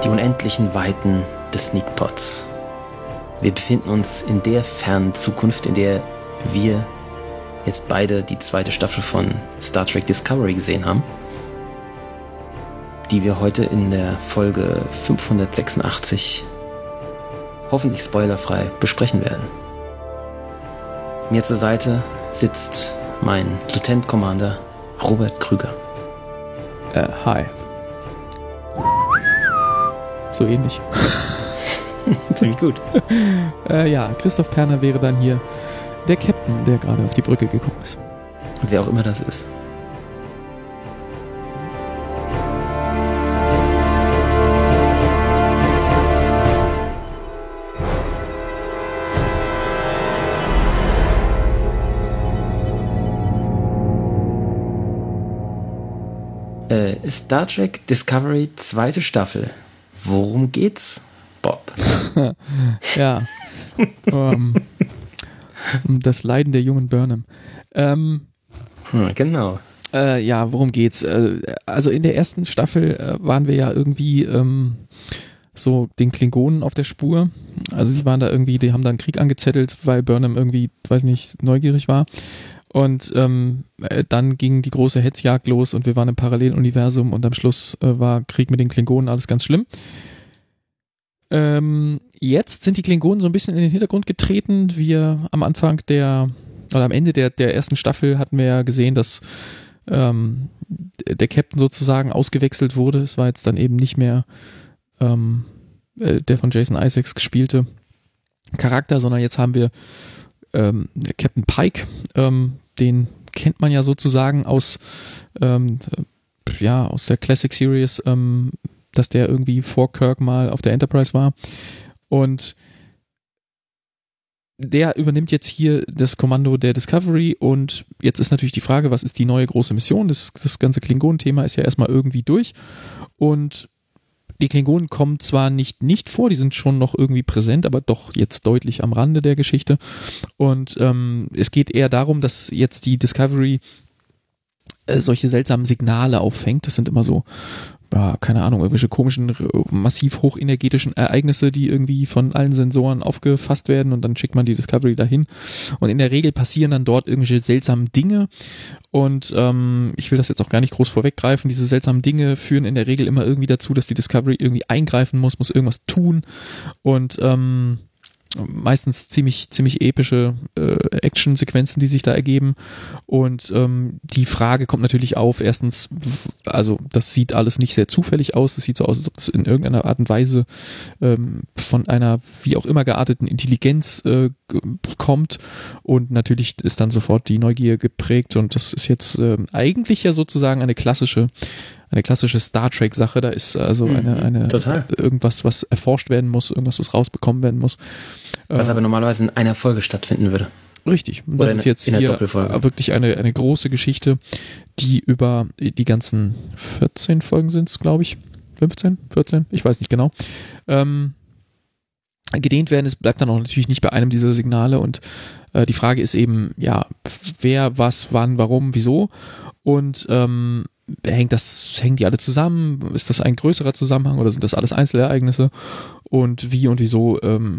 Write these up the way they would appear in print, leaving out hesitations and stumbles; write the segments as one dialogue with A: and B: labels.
A: Die unendlichen Weiten des Sneakpods. Wir befinden uns in der fernen Zukunft, in der wir jetzt beide die zweite Staffel von Star Trek Discovery gesehen haben, die wir heute in der Folge 586 hoffentlich spoilerfrei besprechen werden. Mir zur Seite sitzt mein Lieutenant Commander Robert Krüger.
B: Hi. So ähnlich.
A: Ziemlich gut.
B: Ja, Christoph Perner wäre dann hier der Captain, der gerade auf die Brücke gekommen ist.
A: Wer auch immer das ist. Star Trek Discovery, zweite Staffel. Worum geht's, Bob?
B: Ja. Um das Leiden der jungen Burnham.
A: Genau.
B: Ja, worum geht's? Also in der ersten Staffel waren wir ja irgendwie so den Klingonen auf der Spur. Also sie waren da irgendwie, die haben da einen Krieg angezettelt, weil Burnham irgendwie, weiß nicht, neugierig war. Und dann ging die große Hetzjagd los und wir waren im Paralleluniversum und am Schluss war Krieg mit den Klingonen, alles ganz schlimm. Jetzt sind die Klingonen so ein bisschen in den Hintergrund getreten. Am Ende der ersten Staffel hatten wir ja gesehen, dass der Captain sozusagen ausgewechselt wurde. Es war jetzt dann eben nicht mehr der von Jason Isaacs gespielte Charakter, sondern jetzt haben wir Captain Pike, den kennt man ja sozusagen aus der Classic Series, dass der irgendwie vor Kirk mal auf der Enterprise war. Und der übernimmt jetzt hier das Kommando der Discovery und jetzt ist natürlich die Frage, was ist die neue große Mission? Das ganze Klingonen-Thema ist ja erstmal irgendwie durch und die Klingonen kommen zwar nicht vor, die sind schon noch irgendwie präsent, aber doch jetzt deutlich am Rande der Geschichte. Und es geht eher darum, dass jetzt die Discovery solche seltsamen Signale auffängt. Das sind immer so, ja, keine Ahnung, irgendwelche komischen, massiv hochenergetischen Ereignisse, die irgendwie von allen Sensoren aufgefasst werden und dann schickt man die Discovery dahin. Und in der Regel passieren dann dort irgendwelche seltsamen Dinge und ich will das jetzt auch gar nicht groß vorweggreifen. Diese seltsamen Dinge führen in der Regel immer irgendwie dazu, dass die Discovery irgendwie eingreifen muss irgendwas tun und meistens ziemlich epische Action-Sequenzen, die sich da ergeben und die Frage kommt natürlich auf, erstens, also das sieht alles nicht sehr zufällig aus, es sieht so aus, als ob es in irgendeiner Art und Weise von einer wie auch immer gearteten Intelligenz kommt und natürlich ist dann sofort die Neugier geprägt und das ist jetzt eigentlich ja sozusagen eine klassische Star Trek Sache, da ist also eine irgendwas, was erforscht werden muss, irgendwas, was rausbekommen werden muss.
A: Was aber normalerweise in einer Folge stattfinden würde.
B: Richtig. Und das ist jetzt hier wirklich eine große Geschichte, die über die ganzen 14 Folgen sind es, glaube ich. 15, 14, ich weiß nicht genau. Gedehnt werden, es bleibt dann auch natürlich nicht bei einem dieser Signale und die Frage ist eben, ja, wer, was, wann, warum, wieso und hängen die alle zusammen? Ist das ein größerer Zusammenhang oder sind das alles Einzelereignisse? Und wie und wieso,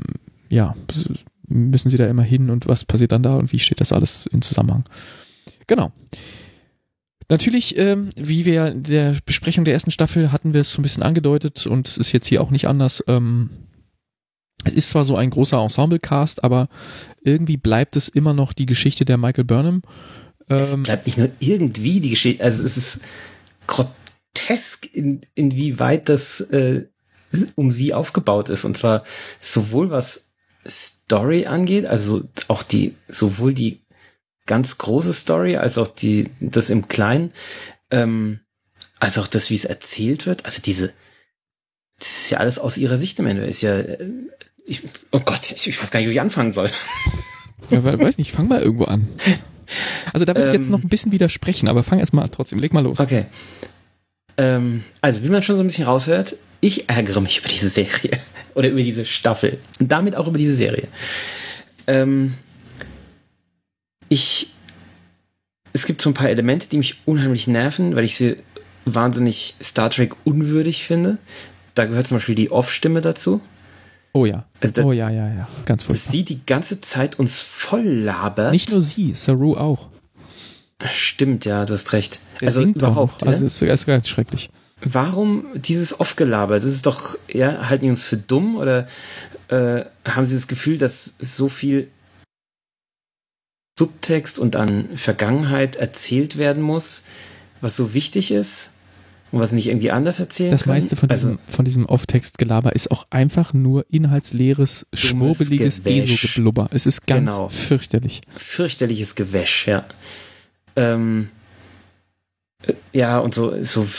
B: müssen sie da immer hin und was passiert dann da und wie steht das alles in Zusammenhang? Genau. Natürlich, wie wir in der Besprechung der ersten Staffel hatten wir es so ein bisschen angedeutet und es ist jetzt hier auch nicht anders. Es ist zwar so ein großer Ensemble-Cast, aber irgendwie bleibt es immer noch die Geschichte der Michael Burnham.
A: Es bleibt nicht nur irgendwie die Geschichte, also es ist grotesk, inwieweit das um sie aufgebaut ist. Und zwar sowohl was Story angeht, also auch sowohl die ganz große Story, als auch das im Kleinen, als auch das, wie es erzählt wird. Also das ist ja alles aus ihrer Sicht am Ende. Ist ja, oh Gott, ich weiß gar nicht, wie ich anfangen soll.
B: Ja, weiß nicht, fang mal irgendwo an. Also da würde ich jetzt noch ein bisschen widersprechen, aber fang erst mal trotzdem, leg mal los.
A: Okay. Also wie man schon so ein bisschen raushört, ich ärgere mich über diese Serie oder über diese Staffel und damit auch über diese Serie. Es gibt so ein paar Elemente, die mich unheimlich nerven, weil ich sie wahnsinnig Star Trek unwürdig finde. da gehört zum Beispiel die Off-Stimme dazu.
B: Oh ja.
A: Also
B: ja. Ganz furchtbar.
A: Dass sie die ganze Zeit uns voll labert.
B: Nicht nur sie, Saru auch.
A: Stimmt, ja, du hast recht.
B: Der
A: also
B: singt
A: überhaupt.
B: Auch. Also es ist ganz schrecklich.
A: Warum dieses Off-Gelaber? Das ist doch, ja, halten die uns für dumm oder haben sie das Gefühl, dass so viel Subtext und an Vergangenheit erzählt werden muss, was so wichtig ist und was nicht irgendwie anders erzählen
B: Das
A: können?
B: meiste von diesem Off-Text-Gelaber ist auch einfach nur inhaltsleres, schwurbeliges ESO-Geblubber. Es ist ganz fürchterlich.
A: Fürchterliches Gewäsch, ja. Ja, und so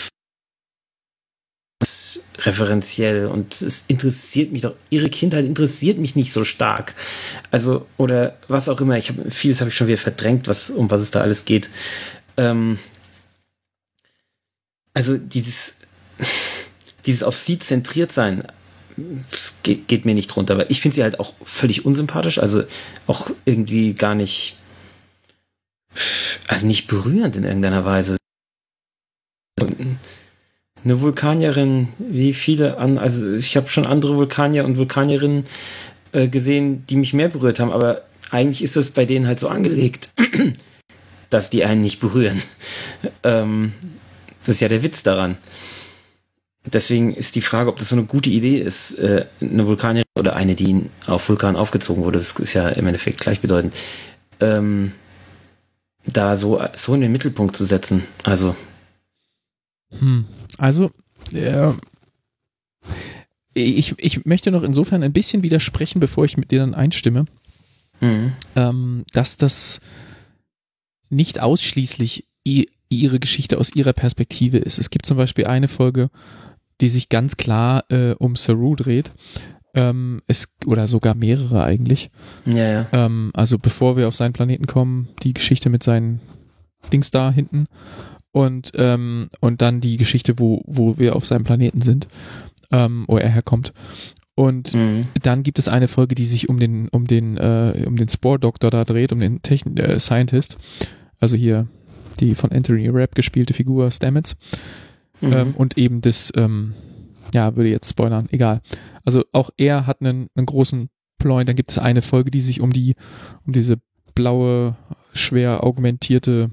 A: referenziell und es interessiert mich doch, ihre Kindheit interessiert mich nicht so stark. Also, oder was auch immer, vieles habe ich schon wieder verdrängt, um was es da alles geht. Also dieses auf sie zentriert sein, das geht mir nicht drunter, weil ich finde sie halt auch völlig unsympathisch, also auch irgendwie gar nicht, also nicht berührend in irgendeiner Weise. Eine Vulkanierin, wie viele also ich habe schon andere Vulkanier und Vulkanierinnen gesehen, die mich mehr berührt haben, aber eigentlich ist es bei denen halt so angelegt, dass die einen nicht berühren. Das ist ja der Witz daran. Deswegen ist die Frage, ob das so eine gute Idee ist, eine Vulkanierin oder eine, die auf Vulkan aufgezogen wurde, das ist ja im Endeffekt gleichbedeutend, da so in den Mittelpunkt zu setzen.
B: Also, ich möchte noch insofern ein bisschen widersprechen, bevor ich mit dir dann einstimme, dass das nicht ausschließlich ihre Geschichte aus ihrer Perspektive ist. Es gibt zum Beispiel eine Folge, die sich ganz klar um Saru dreht, oder sogar mehrere eigentlich.
A: Ja.
B: Also bevor wir auf seinen Planeten kommen, die Geschichte mit seinen Dings da hinten. Und dann die Geschichte, wo wir auf seinem Planeten sind, wo er herkommt. Und dann gibt es eine Folge, die sich um den Spore-Doktor da dreht, um den Scientist. Also hier die von Anthony Rapp gespielte Figur Stamets. Und eben das, würde jetzt spoilern, egal. Also auch er hat einen großen Ploy. Dann gibt es eine Folge, die sich um diese blaue, schwer augmentierte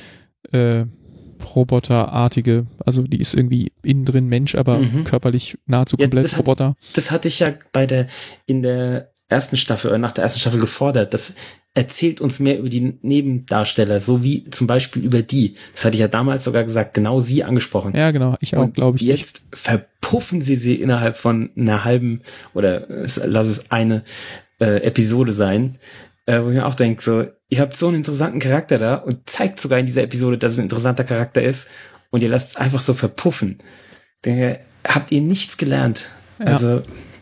B: Roboterartige, also die ist irgendwie innen drin Mensch, aber körperlich nahezu komplett Roboter.
A: Das hatte ich ja in der ersten Staffel oder nach der ersten Staffel gefordert. Das erzählt uns mehr über die Nebendarsteller, so wie zum Beispiel über die. Das hatte ich ja damals sogar gesagt, genau sie angesprochen.
B: Ja, genau, ich auch, glaube ich.
A: Jetzt verpuffen sie innerhalb von einer halben oder lass es eine Episode sein, wo ich mir auch denke, so, ihr habt so einen interessanten Charakter da und zeigt sogar in dieser Episode, dass es ein interessanter Charakter ist und ihr lasst es einfach so verpuffen. Denke, habt ihr nichts gelernt?
B: Ja.
A: Also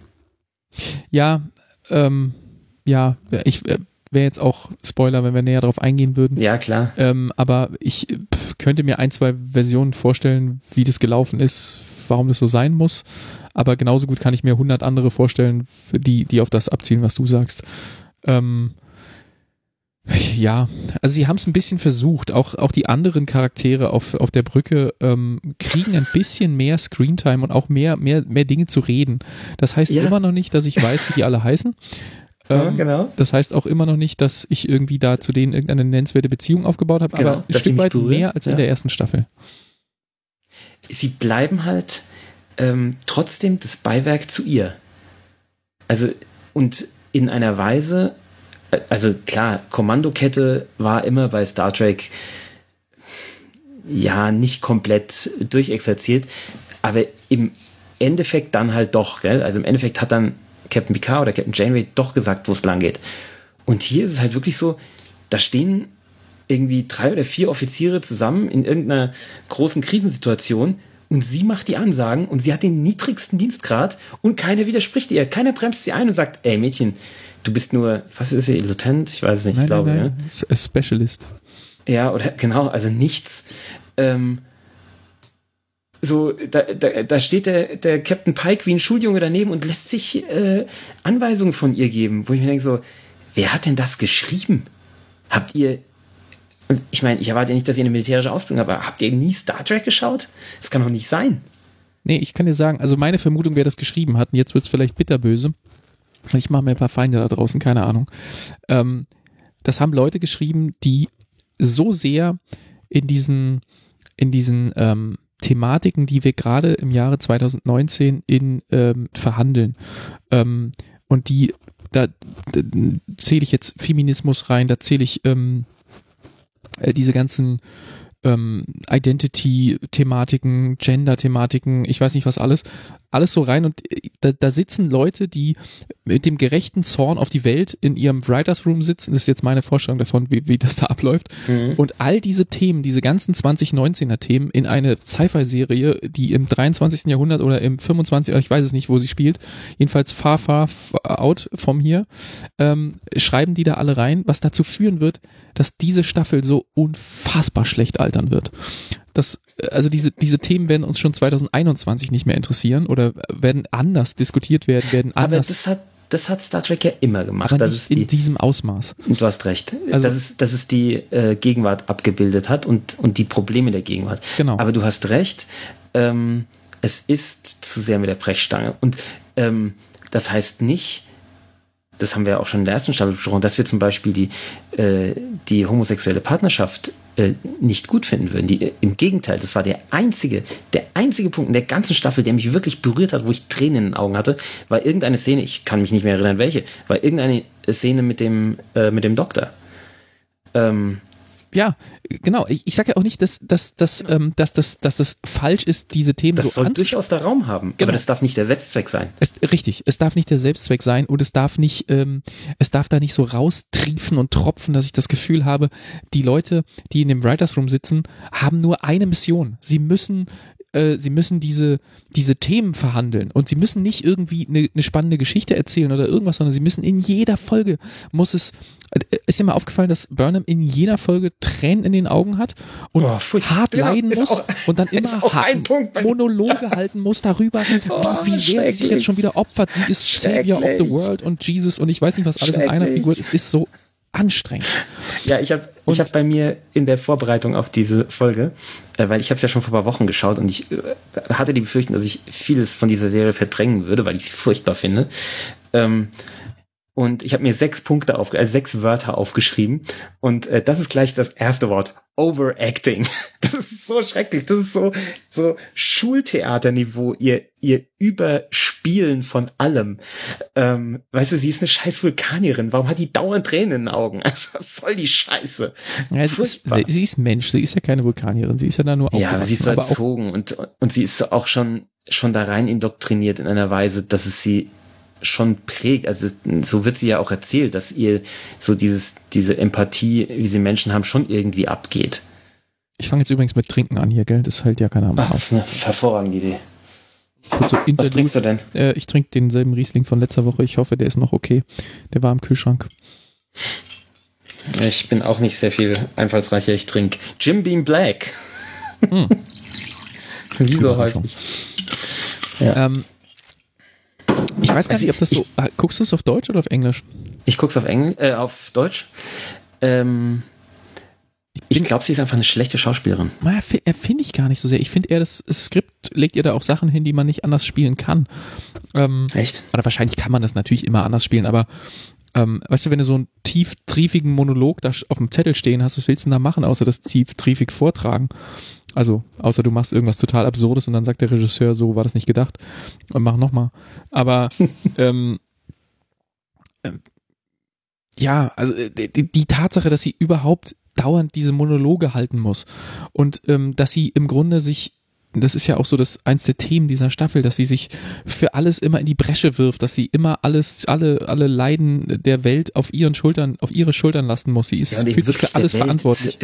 B: ich wäre jetzt auch Spoiler, wenn wir näher darauf eingehen würden.
A: Ja, klar.
B: Aber ich könnte mir 1-2 Versionen vorstellen, wie das gelaufen ist, warum das so sein muss. Aber genauso gut kann ich mir 100 andere vorstellen, die auf das abzielen, was du sagst. Ja, also sie haben es ein bisschen versucht. Auch die anderen Charaktere auf der Brücke kriegen ein bisschen mehr Screentime und auch mehr Dinge zu reden. Das heißt immer noch nicht, dass ich weiß, wie die alle heißen.
A: Genau.
B: Das heißt auch immer noch nicht, dass ich irgendwie da zu denen irgendeine nennenswerte Beziehung aufgebaut habe,
A: genau,
B: aber ein Stück weit mehr als in der ersten Staffel.
A: Sie bleiben halt trotzdem das Beiwerk zu ihr. Also, und in einer Weise, also klar, Kommandokette war immer bei Star Trek ja nicht komplett durchexerziert, aber im Endeffekt dann halt doch, gell? Also im Endeffekt hat dann Captain Picard oder Captain Janeway doch gesagt, wo es lang geht. Und hier ist es halt wirklich so, da stehen irgendwie 3 oder 4 Offiziere zusammen in irgendeiner großen Krisensituation und sie macht die Ansagen und sie hat den niedrigsten Dienstgrad und keiner widerspricht ihr. Keiner bremst sie ein und sagt, ey Mädchen, du bist nur, was ist sie, Lieutenant? Ich weiß es nicht,
B: nein.
A: Ja?
B: Specialist.
A: Ja, oder genau, also nichts. So, da steht der Captain Pike wie ein Schuljunge daneben und lässt sich Anweisungen von ihr geben, wo ich mir denke so, wer hat denn das geschrieben? Habt ihr, ich meine, ich erwarte ja nicht, dass ihr eine militärische Ausbildung habt, aber habt ihr nie Star Trek geschaut? Das kann doch nicht sein.
B: Nee, ich kann dir sagen, also meine Vermutung, wer das geschrieben hat, und jetzt wird's vielleicht bitterböse, ich mache mir ein paar Feinde da draußen, keine Ahnung. Das haben Leute geschrieben, die so sehr in diesen Thematiken, die wir gerade im Jahre 2019 verhandeln, und da zähle ich jetzt Feminismus rein, da zähle ich diese ganzen Identity-Thematiken, Gender-Thematiken, ich weiß nicht was alles so rein, und da sitzen Leute, die mit dem gerechten Zorn auf die Welt in ihrem Writers Room sitzen, das ist jetzt meine Vorstellung davon, wie das da abläuft, und all diese Themen, diese ganzen 2019er Themen in eine Sci-Fi-Serie, die im 23. Jahrhundert oder im 25. Ich weiß es nicht, wo sie spielt, jedenfalls far out from here, schreiben die da alle rein, was dazu führen wird, dass diese Staffel so unfassbar schlecht altern wird. Also diese Themen werden uns schon 2021 nicht mehr interessieren oder werden anders diskutiert werden anders.
A: Aber das hat Star Trek ja immer gemacht.
B: Aber nicht in diesem Ausmaß.
A: Du hast recht. Also, dass es die Gegenwart abgebildet hat und die Probleme der Gegenwart.
B: Genau.
A: Aber du hast recht, es ist zu sehr mit der Brechstange. Und das heißt nicht, das haben wir auch schon in der ersten Staffel besprochen, dass wir zum Beispiel die homosexuelle Partnerschaft nicht gut finden würden. Im Gegenteil, das war der einzige Punkt in der ganzen Staffel, der mich wirklich berührt hat, wo ich Tränen in den Augen hatte, war irgendeine Szene, ich kann mich nicht mehr erinnern, welche, war irgendeine Szene mit dem Doktor.
B: Ja, genau. Ich sage ja auch nicht, dass das falsch ist, diese Themen
A: das
B: so
A: soll durchaus der Raum haben,
B: genau.
A: Aber das darf nicht der Selbstzweck sein.
B: Richtig, es darf nicht der Selbstzweck sein und es darf da nicht so raustriefen und tropfen, dass ich das Gefühl habe, die Leute, die in dem Writers Room sitzen, haben nur eine Mission. Sie müssen diese Themen verhandeln und sie müssen nicht irgendwie eine spannende Geschichte erzählen oder irgendwas, sondern sie müssen in jeder Folge ist dir mal aufgefallen, dass Burnham in jeder Folge Tränen in den Augen hat und hart leiden muss und dann immer Monologe halten muss darüber, wie sehr sie sich jetzt schon wieder opfert. Sie ist Savior of the World und Jesus und ich weiß nicht, was alles in einer Figur. Es ist so anstrengend.
A: Ja, ich hab bei mir in der Vorbereitung auf diese Folge, weil ich habe es ja schon vor ein paar Wochen geschaut und ich hatte die Befürchtung, dass ich vieles von dieser Serie verdrängen würde, weil ich sie furchtbar finde. Und ich habe mir 6 Wörter aufgeschrieben. Und das ist gleich das erste Wort. Overacting. Das ist so schrecklich. Das ist so Schultheaterniveau. Ihr Überspielen von allem. Weißt du, sie ist eine scheiß Vulkanierin. Warum hat die dauernd Tränen in den Augen? Also, was soll die Scheiße?
B: Ja, sie ist Mensch. Sie ist ja keine Vulkanierin. Sie ist ja da nur
A: aufgewachsen. Ja, aber sie ist so erzogen. Und sie ist auch schon da rein indoktriniert in einer Weise, dass es sie schon prägt, also so wird sie ja auch erzählt, dass ihr so diese Empathie, wie sie Menschen haben, schon irgendwie abgeht.
B: Ich fange jetzt übrigens mit Trinken an hier, gell? Das hält ja keiner mehr auf.
A: Das ist eine hervorragende Idee.
B: So
A: was trinkst du denn?
B: Ich trinke denselben Riesling von letzter Woche. Ich hoffe, der ist noch okay. Der war im Kühlschrank.
A: Ich bin auch nicht sehr viel einfallsreicher. Ich trinke Jim Beam Black. Wie so häufig.
B: Ja. Ich weiß gar nicht, ob das so. Guckst du es auf Deutsch oder auf Englisch?
A: Ich guck's auf Deutsch. Ich glaube, sie ist einfach eine schlechte Schauspielerin.
B: Finde ich gar nicht so sehr. Ich finde eher, das Skript legt ihr da auch Sachen hin, die man nicht anders spielen kann.
A: Echt?
B: Oder wahrscheinlich kann man das natürlich immer anders spielen, aber weißt du, wenn du so einen tieftriefigen Monolog da auf dem Zettel stehen hast, was willst du denn da machen, außer das tieftriefig vortragen? Also, außer du machst irgendwas total Absurdes und dann sagt der Regisseur, so war das nicht gedacht und mach nochmal. Aber ja, also die Tatsache, dass sie überhaupt dauernd diese Monologe halten muss und dass sie im Grunde das ist ja auch so eins der Themen dieser Staffel, dass sie sich für alles immer in die Bresche wirft, dass sie immer alle Leiden der Welt auf ihre Schultern lassen muss. Sie fühlt sich für alles verantwortlich.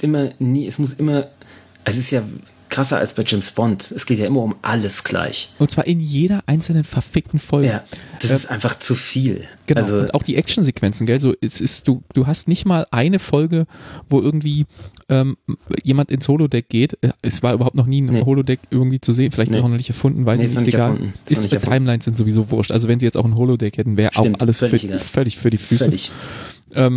A: Es ist ja krasser als bei James Bond. Es geht ja immer um alles gleich.
B: Und zwar in jeder einzelnen verfickten Folge.
A: Ja, das ist einfach zu viel.
B: Genau, also, und auch die Actionsequenzen, gell? So, du hast nicht mal eine Folge, wo irgendwie jemand ins Holodeck geht. Es war überhaupt noch nie ein Holodeck irgendwie zu sehen. Vielleicht auch noch nicht erfunden, weiß ich nicht, egal. Timelines sind sowieso wurscht. Also wenn sie jetzt auch ein Holodeck hätten, wäre auch alles völlig für die Füße.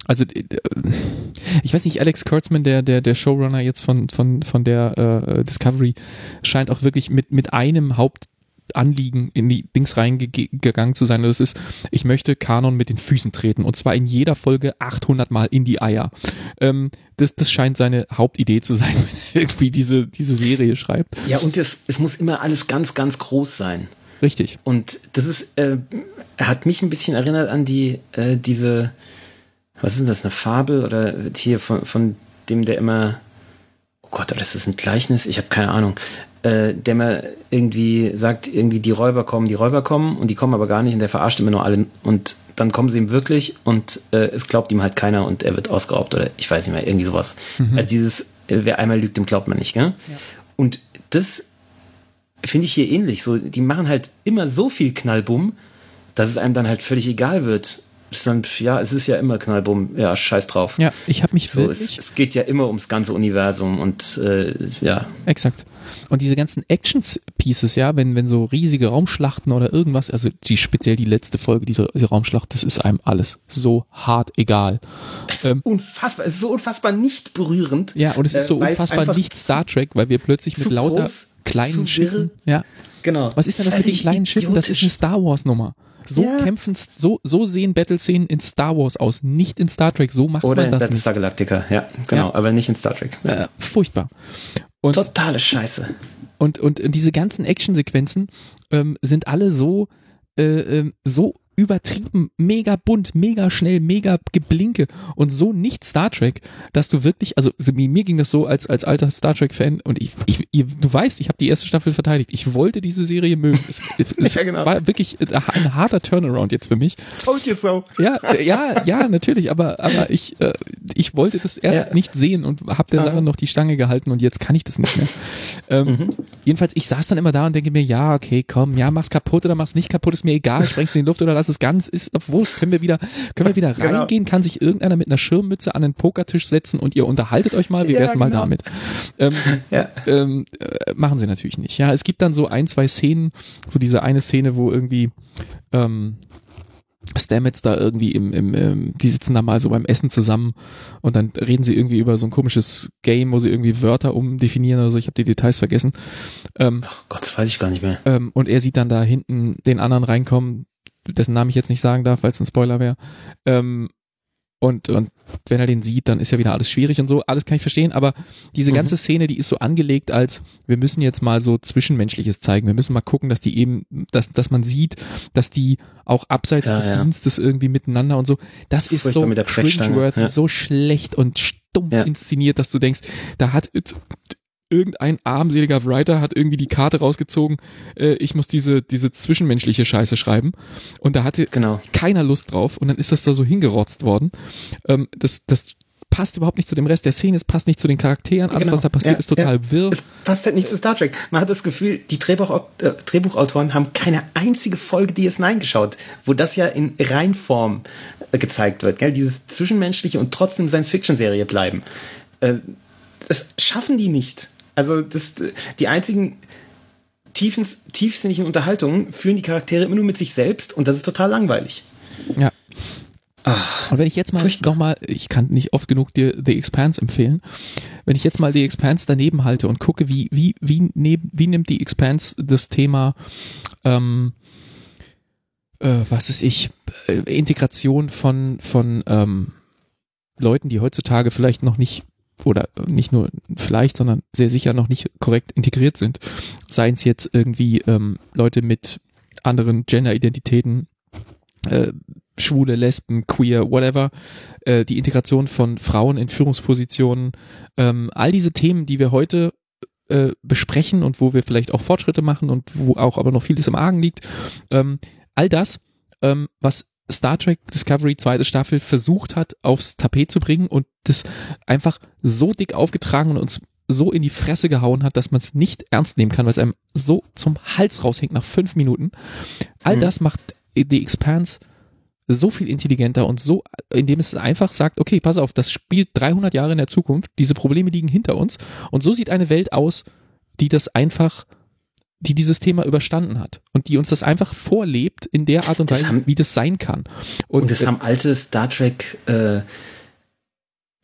B: Also ich weiß nicht, Alex Kurtzman, der Showrunner jetzt von der Discovery, scheint auch wirklich mit einem Hauptanliegen in die Dings reingegangen zu sein. Und das ist, ich möchte Kanon mit den Füßen treten und zwar in jeder Folge 800 Mal in die Eier. Das scheint seine Hauptidee zu sein, wenn er irgendwie diese Serie schreibt.
A: Ja, und es muss immer alles ganz, ganz groß sein.
B: Richtig.
A: Und das ist, hat mich ein bisschen erinnert an diese, was ist denn das, eine Fabel oder hier von dem, der immer, oh Gott, oder ist das ein Gleichnis? Ich habe keine Ahnung. Der immer irgendwie sagt, irgendwie die Räuber kommen und die kommen aber gar nicht und der verarscht immer nur alle und dann kommen sie ihm wirklich und es glaubt ihm halt keiner und er wird ausgeraubt oder ich weiß nicht mehr, irgendwie sowas. Also dieses, wer einmal lügt, dem glaubt man nicht, gell? Ja. Und das finde ich hier ähnlich. So, die machen halt immer so viel Knallbumm, dass es einem dann halt völlig egal wird. Es ist ja immer Knallbumm, ja, scheiß drauf.
B: Ja, ich habe mich
A: so,
B: wirklich...
A: Es geht ja immer ums ganze Universum und ja.
B: Exakt. Und diese ganzen Action-Pieces, ja, wenn so riesige Raumschlachten oder irgendwas, also speziell die letzte Folge, diese Raumschlacht, das ist einem alles so hart egal.
A: Es ist so unfassbar nicht berührend.
B: Ja, und es ist so unfassbar nicht Star Trek, weil wir plötzlich mit lauter kleinen Schiffen, ja.
A: Genau.
B: Was ist denn das mit den kleinen Schiffen? Das ist eine Star Wars Nummer. So kämpfen, so sehen Battle-Szenen in Star Wars aus, nicht in Star Trek, so macht
A: oder
B: man das nicht.
A: Oder in Battlestar Galactica, ja, genau, aber nicht in Star Trek.
B: Furchtbar. Und,
A: totale Scheiße.
B: Und diese ganzen Actionsequenzen sind alle so übertrieben, mega bunt, mega schnell, mega geblinke und so nicht Star Trek, dass du wirklich, also mir ging das so als alter Star Trek-Fan und du weißt, ich habe die erste Staffel verteidigt. Ich wollte diese Serie mögen. Es
A: ja, genau.
B: war wirklich ein harter Turnaround jetzt für mich.
A: Told you so.
B: Ja, natürlich, aber ich wollte das erst nicht sehen und habe der Sache noch die Stange gehalten und jetzt kann ich das nicht mehr. Jedenfalls, ich saß dann immer da und denke mir, ja, okay, komm, ja, mach's kaputt oder mach's nicht kaputt, ist mir egal, spreng's in die Luft oder lass es ganz, ist auf Wurscht, können wir wieder reingehen, kann sich irgendeiner mit einer Schirmmütze an den Pokertisch setzen und ihr unterhaltet euch mal, wie wär's mal damit? Machen sie natürlich nicht. Ja, es gibt dann so 1, 2 Szenen, so diese eine Szene, wo irgendwie Stamets da irgendwie die sitzen da mal so beim Essen zusammen und dann reden sie irgendwie über so ein komisches Game, wo sie irgendwie Wörter umdefinieren oder so, ich habe die Details vergessen.
A: Oh Gott, das weiß ich gar nicht mehr.
B: Und er sieht dann da hinten den anderen reinkommen, dessen Namen ich jetzt nicht sagen darf, weil es ein Spoiler wäre. Und wenn er den sieht, dann ist ja wieder alles schwierig und so, alles kann ich verstehen, aber diese ganze Szene, die ist so angelegt als, wir müssen jetzt mal so Zwischenmenschliches zeigen, wir müssen mal gucken, dass die eben, dass man sieht, dass die auch abseits des Dienstes irgendwie miteinander und so, das ist so cringeworthy, so schlecht und stumpf inszeniert, dass du denkst, da hat irgendein armseliger Writer hat irgendwie die Karte rausgezogen, ich muss diese zwischenmenschliche Scheiße schreiben und da hatte keiner Lust drauf und dann ist das da so hingerotzt worden. Das passt überhaupt nicht zu dem Rest der Szene, es passt nicht zu den Charakteren, alles was da passiert ist total wirr.
A: Es passt halt nicht zu Star Trek. Man hat das Gefühl, die Drehbuchautoren haben keine einzige Folge DS9 geschaut, wo das ja in Reinform gezeigt wird, gell? Dieses Zwischenmenschliche und trotzdem Science-Fiction-Serie bleiben. Das schaffen die nicht. Also die einzigen tiefsinnigen Unterhaltungen führen die Charaktere immer nur mit sich selbst und das ist total langweilig.
B: Ja. Und wenn ich jetzt mal nochmal, ich kann nicht oft genug dir The Expanse empfehlen, wenn ich jetzt mal The Expanse daneben halte und gucke, wie nimmt die Expanse das Thema Integration von Leuten, die heutzutage vielleicht noch nicht oder nicht nur vielleicht, sondern sehr sicher noch nicht korrekt integriert sind. Seien es jetzt irgendwie Leute mit anderen Gender-Identitäten, Schwule, Lesben, Queer, whatever, die Integration von Frauen in Führungspositionen, all diese Themen, die wir heute besprechen und wo wir vielleicht auch Fortschritte machen und wo auch aber noch vieles im Argen liegt, all das, was Star Trek Discovery 2. Staffel versucht hat, aufs Tapet zu bringen und das einfach so dick aufgetragen und uns so in die Fresse gehauen hat, dass man es nicht ernst nehmen kann, weil es einem so zum Hals raushängt nach 5 Minuten. All das macht The Expanse so viel intelligenter und so, indem es einfach sagt, okay, pass auf, das spielt 300 Jahre in der Zukunft, diese Probleme liegen hinter uns und so sieht eine Welt aus, die dieses Thema überstanden hat und die uns das einfach vorlebt in der Art und Weise, wie das sein kann.
A: Und das haben alte Star Trek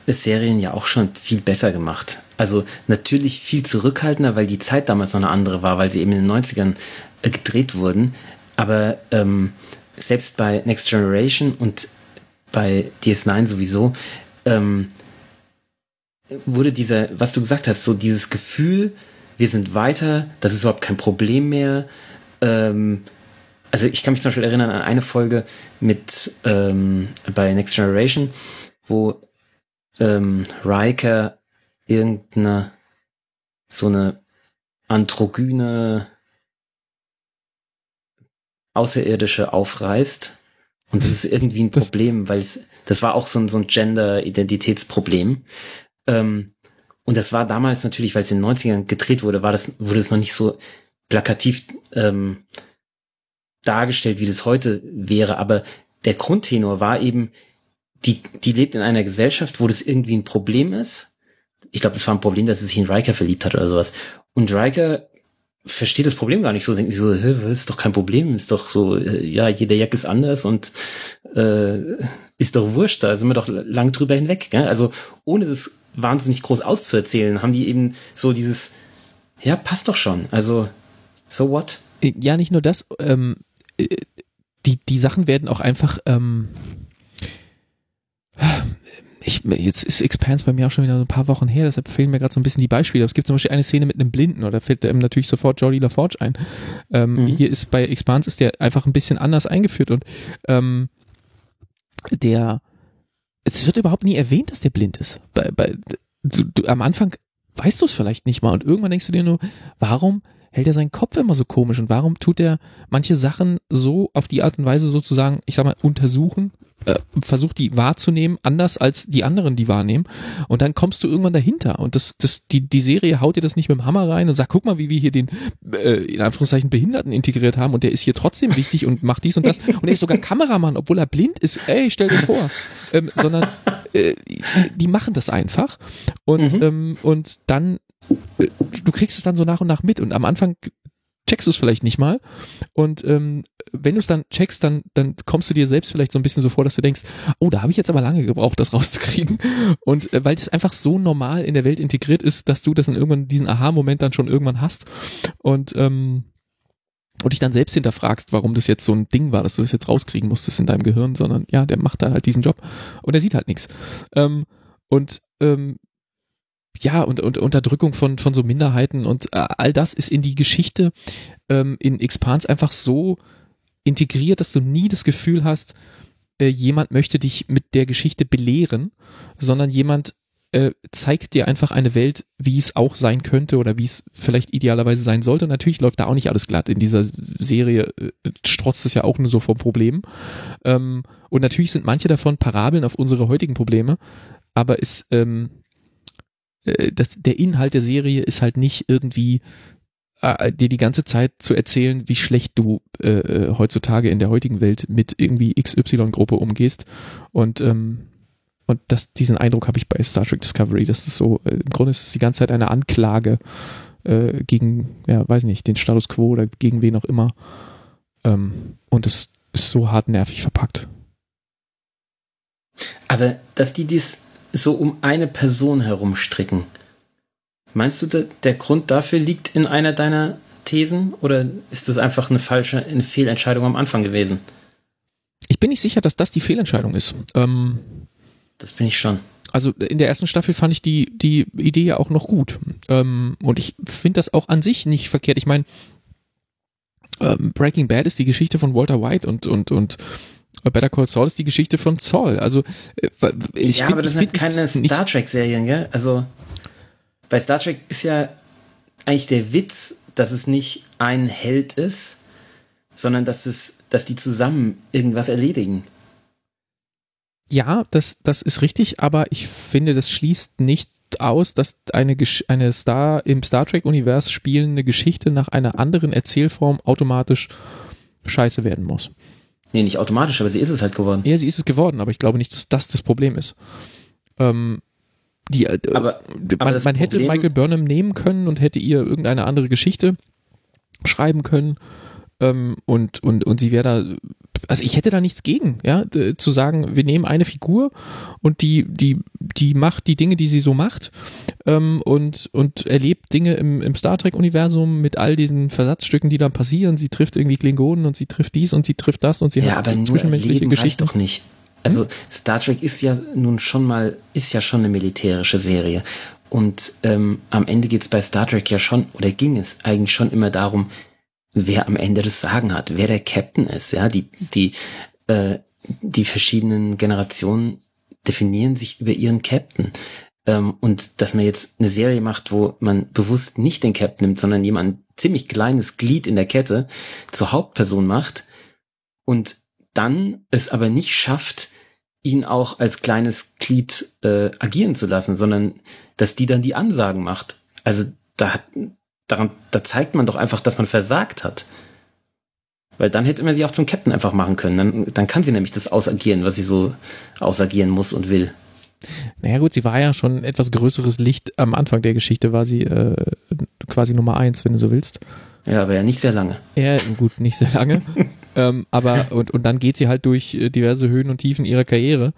A: Serien ja auch schon viel besser gemacht. Also natürlich viel zurückhaltender, weil die Zeit damals noch eine andere war, weil sie eben in den 90ern gedreht wurden. Aber selbst bei Next Generation und bei DS9 sowieso wurde was du gesagt hast, so dieses Gefühl, wir sind weiter, das ist überhaupt kein Problem mehr. Also ich kann mich zum Beispiel erinnern an eine Folge bei Next Generation, wo Riker irgendeine so eine androgyne Außerirdische aufreißt. Und das ist irgendwie ein Problem, weil das war auch so ein Gender-Identitätsproblem. Und das war damals natürlich, weil es in den 90ern gedreht wurde, wurde es noch nicht so plakativ dargestellt, wie das heute wäre. Aber der Grundtenor war eben, die lebt in einer Gesellschaft, wo das irgendwie ein Problem ist. Ich glaube, das war ein Problem, dass sie sich in Riker verliebt hat oder sowas. Und Riker versteht das Problem gar nicht so. Denkt so, das ist doch kein Problem. Ist doch so, ja, jeder Jack ist anders und ist doch wurscht. Da sind wir doch lang drüber hinweg. Gell? Also ohne das wahnsinnig groß auszuerzählen, haben die eben so dieses, ja, passt doch schon. Also, so what?
B: Ja, nicht nur das. Die Sachen werden auch einfach jetzt ist Expanse bei mir auch schon wieder so ein paar Wochen her, deshalb fehlen mir gerade so ein bisschen die Beispiele. Es gibt zum Beispiel eine Szene mit einem Blinden, oder fällt natürlich sofort Geordi LaForge ein. Hier ist bei Expanse ist der einfach ein bisschen anders eingeführt und es wird überhaupt nie erwähnt, dass der blind ist. Am Anfang weißt du es vielleicht nicht mal und irgendwann denkst du dir nur, warum hält er seinen Kopf immer so komisch und warum tut er manche Sachen so auf die Art und Weise sozusagen, ich sag mal, untersuchen, versucht die wahrzunehmen, anders als die anderen die wahrnehmen und dann kommst du irgendwann dahinter und die Serie haut dir das nicht mit dem Hammer rein und sagt, guck mal, wie wir hier den in Anführungszeichen Behinderten integriert haben und der ist hier trotzdem wichtig und macht dies und das und er ist sogar Kameramann, obwohl er blind ist, stell dir vor, sondern die machen das einfach und dann du kriegst es dann so nach und nach mit und am Anfang checkst du es vielleicht nicht mal und wenn du es dann checkst, dann kommst du dir selbst vielleicht so ein bisschen so vor, dass du denkst, oh, da habe ich jetzt aber lange gebraucht, das rauszukriegen und weil das einfach so normal in der Welt integriert ist, dass du das dann irgendwann, diesen Aha-Moment dann schon irgendwann hast und dich dann selbst hinterfragst, warum das jetzt so ein Ding war, dass du das jetzt rauskriegen musstest in deinem Gehirn, sondern ja, der macht da halt diesen Job und der sieht halt nichts ja, und Unterdrückung von so Minderheiten und all das ist in die Geschichte in Expanse einfach so integriert, dass du nie das Gefühl hast, jemand möchte dich mit der Geschichte belehren, sondern jemand zeigt dir einfach eine Welt, wie es auch sein könnte oder wie es vielleicht idealerweise sein sollte. Und natürlich läuft da auch nicht alles glatt. In dieser Serie strotzt es ja auch nur so vor Problemen. Und natürlich sind manche davon Parabeln auf unsere heutigen Probleme, aber der Inhalt der Serie ist halt nicht irgendwie dir die ganze Zeit zu erzählen, wie schlecht du heutzutage in der heutigen Welt mit irgendwie XY-Gruppe umgehst und diesen Eindruck habe ich bei Star Trek Discovery, dass es so, im Grunde ist es die ganze Zeit eine Anklage gegen, ja, weiß nicht, den Status Quo oder gegen wen auch immer und es ist so hartnervig verpackt.
A: Aber dass die dies so um eine Person herumstricken. Meinst du, der Grund dafür liegt in einer deiner Thesen oder ist das einfach eine Fehlentscheidung am Anfang gewesen?
B: Ich bin nicht sicher, dass das die Fehlentscheidung ist.
A: Das bin ich schon.
B: Also in der ersten Staffel fand ich die Idee ja auch noch gut. Und ich finde das auch an sich nicht verkehrt. Ich meine, Breaking Bad ist die Geschichte von Walter White und Better Call Saul ist die Geschichte von Saul. Also
A: aber das sind keine Star Trek-Serien, gell? Also bei Star Trek ist ja eigentlich der Witz, dass es nicht ein Held ist, sondern dass die zusammen irgendwas erledigen.
B: Ja, das ist richtig, aber ich finde, das schließt nicht aus, dass eine im Star Trek-Universum spielende Geschichte nach einer anderen Erzählform automatisch scheiße werden muss.
A: Nee, nicht automatisch, aber sie ist es halt geworden.
B: Ja, sie ist es geworden, aber ich glaube nicht, dass das Problem ist. Man hätte Michael Burnham nehmen können und hätte ihr irgendeine andere Geschichte schreiben können und sie wäre da also ich hätte da nichts gegen, ja, zu sagen, wir nehmen eine Figur und die macht die Dinge, die sie so macht, und erlebt Dinge im Star Trek-Universum mit all diesen Versatzstücken, die dann passieren. Sie trifft irgendwie Klingonen und sie trifft dies und sie trifft das und sie
A: ja,
B: hat
A: aber
B: zwischenmenschliche
A: Leben
B: Geschichten.
A: reicht doch nicht. Also Star Trek ist ja nun schon eine militärische Serie. Und am Ende geht's bei Star Trek ja schon, oder ging es eigentlich schon immer darum, wer am Ende das Sagen hat, wer der Captain ist. Ja, die verschiedenen Generationen definieren sich über ihren Captain. Und dass man jetzt eine Serie macht, wo man bewusst nicht den Captain nimmt, sondern jemand ziemlich kleines Glied in der Kette zur Hauptperson macht und dann es aber nicht schafft, ihn auch als kleines Glied agieren zu lassen, sondern dass die dann die Ansagen macht. Also da zeigt man doch einfach, dass man versagt hat. Weil dann hätte man sie auch zum Captain einfach machen können. Dann kann sie nämlich das ausagieren, was sie so ausagieren muss und will.
B: Naja gut, sie war ja schon ein etwas größeres Licht. Am Anfang der Geschichte war sie quasi Nummer 1, wenn du so willst.
A: Ja, aber ja nicht sehr lange.
B: Ja, gut, nicht sehr lange. Aber und dann geht sie halt durch diverse Höhen und Tiefen ihrer Karriere.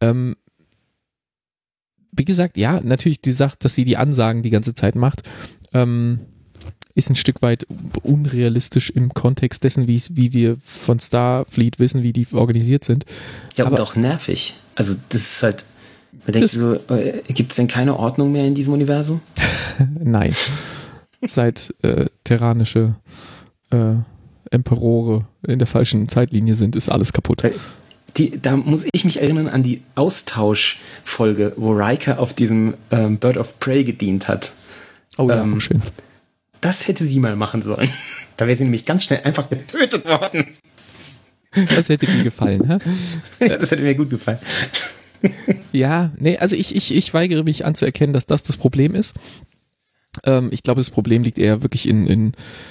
B: Wie gesagt, ja, natürlich die Sache, dass sie die Ansagen die ganze Zeit macht, ist ein Stück weit unrealistisch im Kontext dessen, wie wir von Starfleet wissen, wie die organisiert sind.
A: Ja, aber und auch nervig. Also das ist halt, man denkt so, gibt es denn keine Ordnung mehr in diesem Universum?
B: Nein. Seit terranische Emperore in der falschen Zeitlinie sind, ist alles kaputt.
A: Da muss ich mich erinnern an die Austauschfolge, wo Riker auf diesem Bird of Prey gedient hat.
B: Oh ja, schön.
A: Das hätte sie mal machen sollen. Da wäre sie nämlich ganz schnell einfach getötet worden.
B: Das hätte mir gefallen, hä?
A: Das hätte mir gut gefallen.
B: Ja, nee, also ich weigere mich anzuerkennen, dass das Problem ist. Ich glaube, das Problem liegt eher wirklich in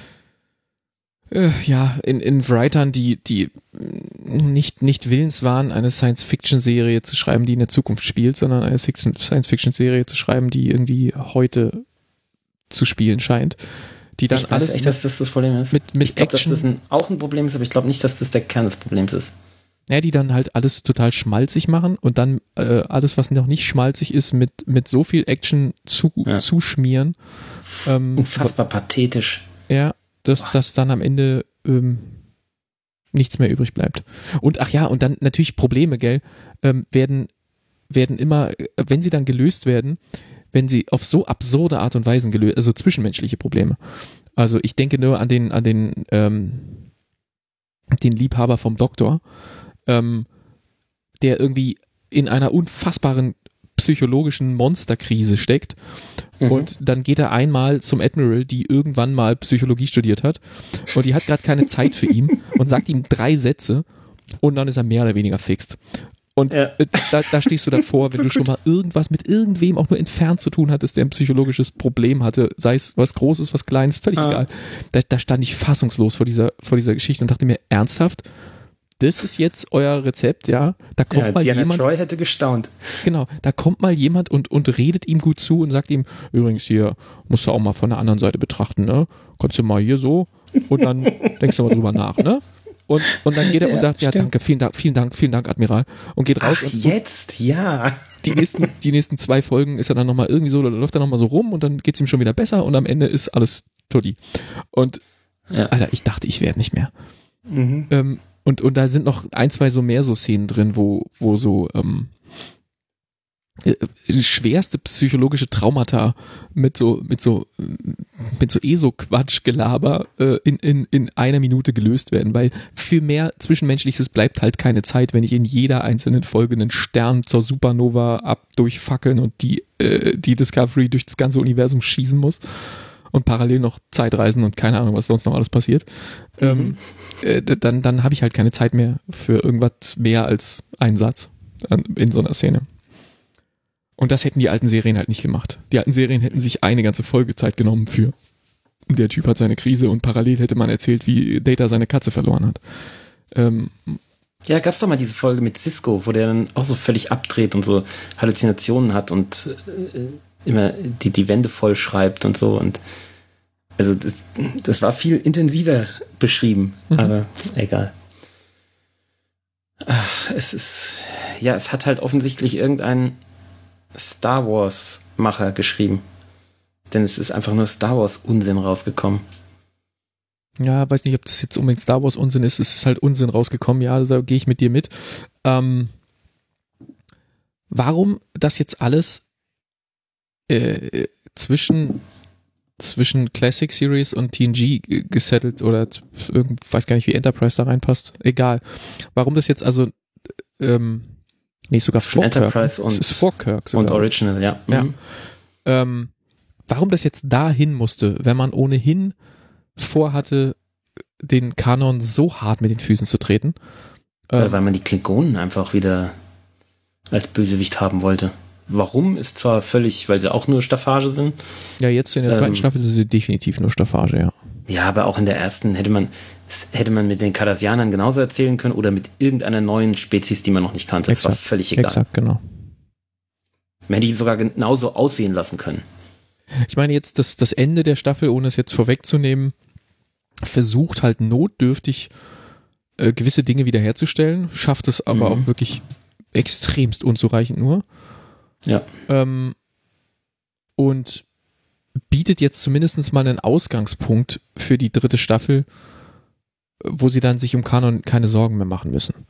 B: Writern, die nicht willens waren, eine Science-Fiction-Serie zu schreiben, die in der Zukunft spielt, sondern eine Science-Fiction-Serie zu schreiben, die irgendwie heute zu spielen scheint. Die dann
A: ich weiß echt, dass das Problem ist.
B: Ich glaube,
A: dass das auch ein Problem ist, aber ich glaube nicht, dass das der Kern des Problems ist.
B: Ja, die dann halt alles total schmalzig machen und dann alles, was noch nicht schmalzig ist, mit so viel Action zuschmieren.
A: Unfassbar pathetisch.
B: Ja, dass dann am Ende nichts mehr übrig bleibt. Und und dann natürlich Probleme, gell, werden immer, wenn sie dann gelöst werden, wenn sie auf so absurde Art und Weise gelöst, also zwischenmenschliche Probleme. Also ich denke nur an den Liebhaber vom Doktor, der irgendwie in einer unfassbaren psychologischen Monsterkrise steckt. Und dann geht er einmal zum Admiral, die irgendwann mal Psychologie studiert hat und die hat gerade keine Zeit für ihn und sagt ihm 3 Sätze und dann ist er mehr oder weniger fixt. Und da stehst du davor, wenn du schon mal irgendwas mit irgendwem auch nur entfernt zu tun hattest, der ein psychologisches Problem hatte, sei es was Großes, was Kleines, völlig egal. Da stand ich fassungslos vor dieser Geschichte und dachte mir, ernsthaft? Das ist jetzt euer Rezept, ja? Da kommt mal
A: Diana
B: jemand.
A: Troy hätte gestaunt.
B: Genau, da kommt mal jemand und redet ihm gut zu und sagt ihm, übrigens hier, musst du auch mal von der anderen Seite betrachten, ne? Kannst du mal hier so und dann denkst du mal drüber nach, ne? Und dann geht er und sagt, ja, danke, vielen Dank, Admiral. Und geht raus.
A: Ach, jetzt, ja.
B: Die nächsten 2 Folgen ist er dann nochmal irgendwie so, da läuft er nochmal so rum und dann geht's ihm schon wieder besser und am Ende ist alles tutti. Und, Alter, ich dachte, ich werde nicht mehr.
A: Mhm.
B: Und da sind noch 1, 2 so mehr so Szenen drin, wo so schwerste psychologische Traumata mit so ESO-Quatsch-Gelaber in einer Minute gelöst werden, weil für mehr Zwischenmenschliches bleibt halt keine Zeit, wenn ich in jeder einzelnen Folge einen Stern zur Supernova durchfackeln und die Discovery durch das ganze Universum schießen muss und parallel noch Zeitreisen und keine Ahnung, was sonst noch alles passiert. Dann habe ich halt keine Zeit mehr für irgendwas mehr als einen Satz in so einer Szene. Und das hätten die alten Serien halt nicht gemacht. Die alten Serien hätten sich eine ganze Folge Zeit genommen für. Der Typ hat seine Krise und parallel hätte man erzählt, wie Data seine Katze verloren hat.
A: Ja, gab's doch mal diese Folge mit Sisko, wo der dann auch so völlig abdreht und so Halluzinationen hat und immer die Wände voll schreibt und so. Und also das war viel intensiver beschrieben, aber egal. es hat halt offensichtlich irgendein Star Wars-Macher geschrieben. Denn es ist einfach nur Star Wars-Unsinn rausgekommen.
B: Ja, weiß nicht, ob das jetzt unbedingt Star Wars Unsinn ist. Es ist halt Unsinn rausgekommen. Ja, da gehe ich mit dir mit. Warum das jetzt alles zwischen Classic Series und TNG gesettelt oder weiß gar nicht, wie Enterprise da reinpasst. Egal. Warum das jetzt also sogar
A: zwischen Enterprise und,
B: es ist vor Kirk sogar.
A: Und Original, ja.
B: Mhm. Ja. Warum das jetzt dahin musste, wenn man ohnehin vorhatte, den Kanon so hart mit den Füßen zu treten.
A: Weil man die Klingonen einfach wieder als Bösewicht haben wollte. Warum ist zwar völlig, weil sie auch nur Staffage sind.
B: Ja, jetzt in der zweiten Staffel sind sie definitiv nur Staffage, ja.
A: Ja, aber auch in der ersten hätte man mit den Cardassianern genauso erzählen können oder mit irgendeiner neuen Spezies, die man noch nicht kannte. Das war völlig egal.
B: Exakt, genau.
A: Man hätte die sogar genauso aussehen lassen können.
B: Ich meine jetzt, das Ende der Staffel, ohne es jetzt vorwegzunehmen, versucht halt notdürftig gewisse Dinge wiederherzustellen, schafft es aber auch wirklich extremst unzureichend nur.
A: Ja.
B: Und bietet jetzt zumindest mal einen Ausgangspunkt für die dritte Staffel, wo sie dann sich um Kanon keine Sorgen mehr machen müssen.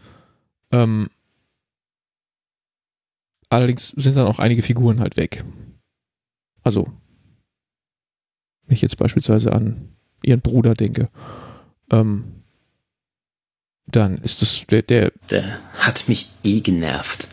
B: Allerdings sind dann auch einige Figuren halt weg. Also, wenn ich jetzt beispielsweise an ihren Bruder denke, dann ist das der
A: hat mich genervt.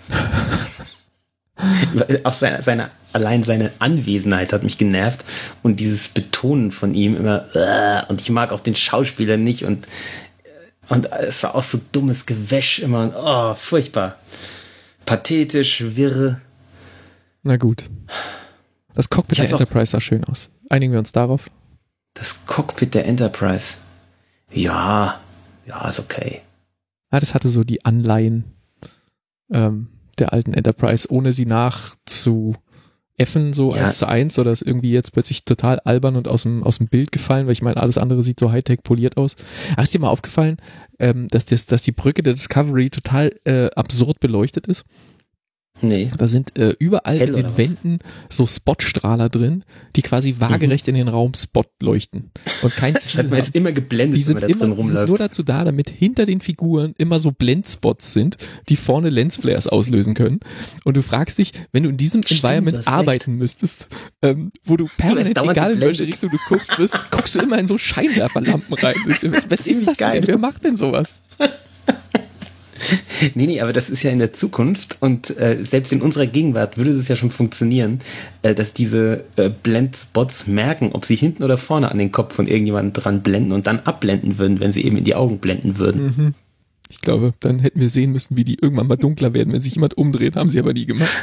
A: Auch seine Anwesenheit hat mich genervt und dieses Betonen von ihm immer und ich mag auch den Schauspieler nicht und es war auch so dummes Gewäsch immer furchtbar. Pathetisch, wirr.
B: Na gut. Das Cockpit der Enterprise sah schön aus. Einigen wir uns darauf?
A: Das Cockpit der Enterprise. Ja, ist okay.
B: Ja, das hatte so die Anleihen der alten Enterprise, ohne sie nachzuäffen, so 1:1, oder ist irgendwie jetzt plötzlich total albern und aus dem Bild gefallen, weil ich meine, alles andere sieht so Hightech poliert aus. Aber ist dir mal aufgefallen, dass die Brücke der Discovery total absurd beleuchtet ist?
A: Nee.
B: Da sind überall in den Wänden so Spotstrahler drin, die quasi waagerecht in den Raum Spot leuchten. Und kein Ziel.
A: Das hat man jetzt immer geblendet,
B: die sind
A: wenn man da drin rumläuft.
B: Die sind nur dazu da, damit hinter den Figuren immer so Blendspots sind, die vorne Lensflares auslösen können. Und du fragst dich, wenn du in diesem Environment arbeiten müsstest, wo du permanent, egal in welche Richtung du guckst, guckst du immer in so Scheinwerferlampen rein. Was ist das denn? Wer macht denn sowas?
A: Nee, aber das ist ja in der Zukunft und selbst in unserer Gegenwart würde es ja schon funktionieren, dass diese Blendspots merken, ob sie hinten oder vorne an den Kopf von irgendjemandem dran blenden und dann abblenden würden, wenn sie eben in die Augen blenden würden.
B: Mhm. Ich glaube, dann hätten wir sehen müssen, wie die irgendwann mal dunkler werden, wenn sich jemand umdreht, haben sie aber nie gemacht.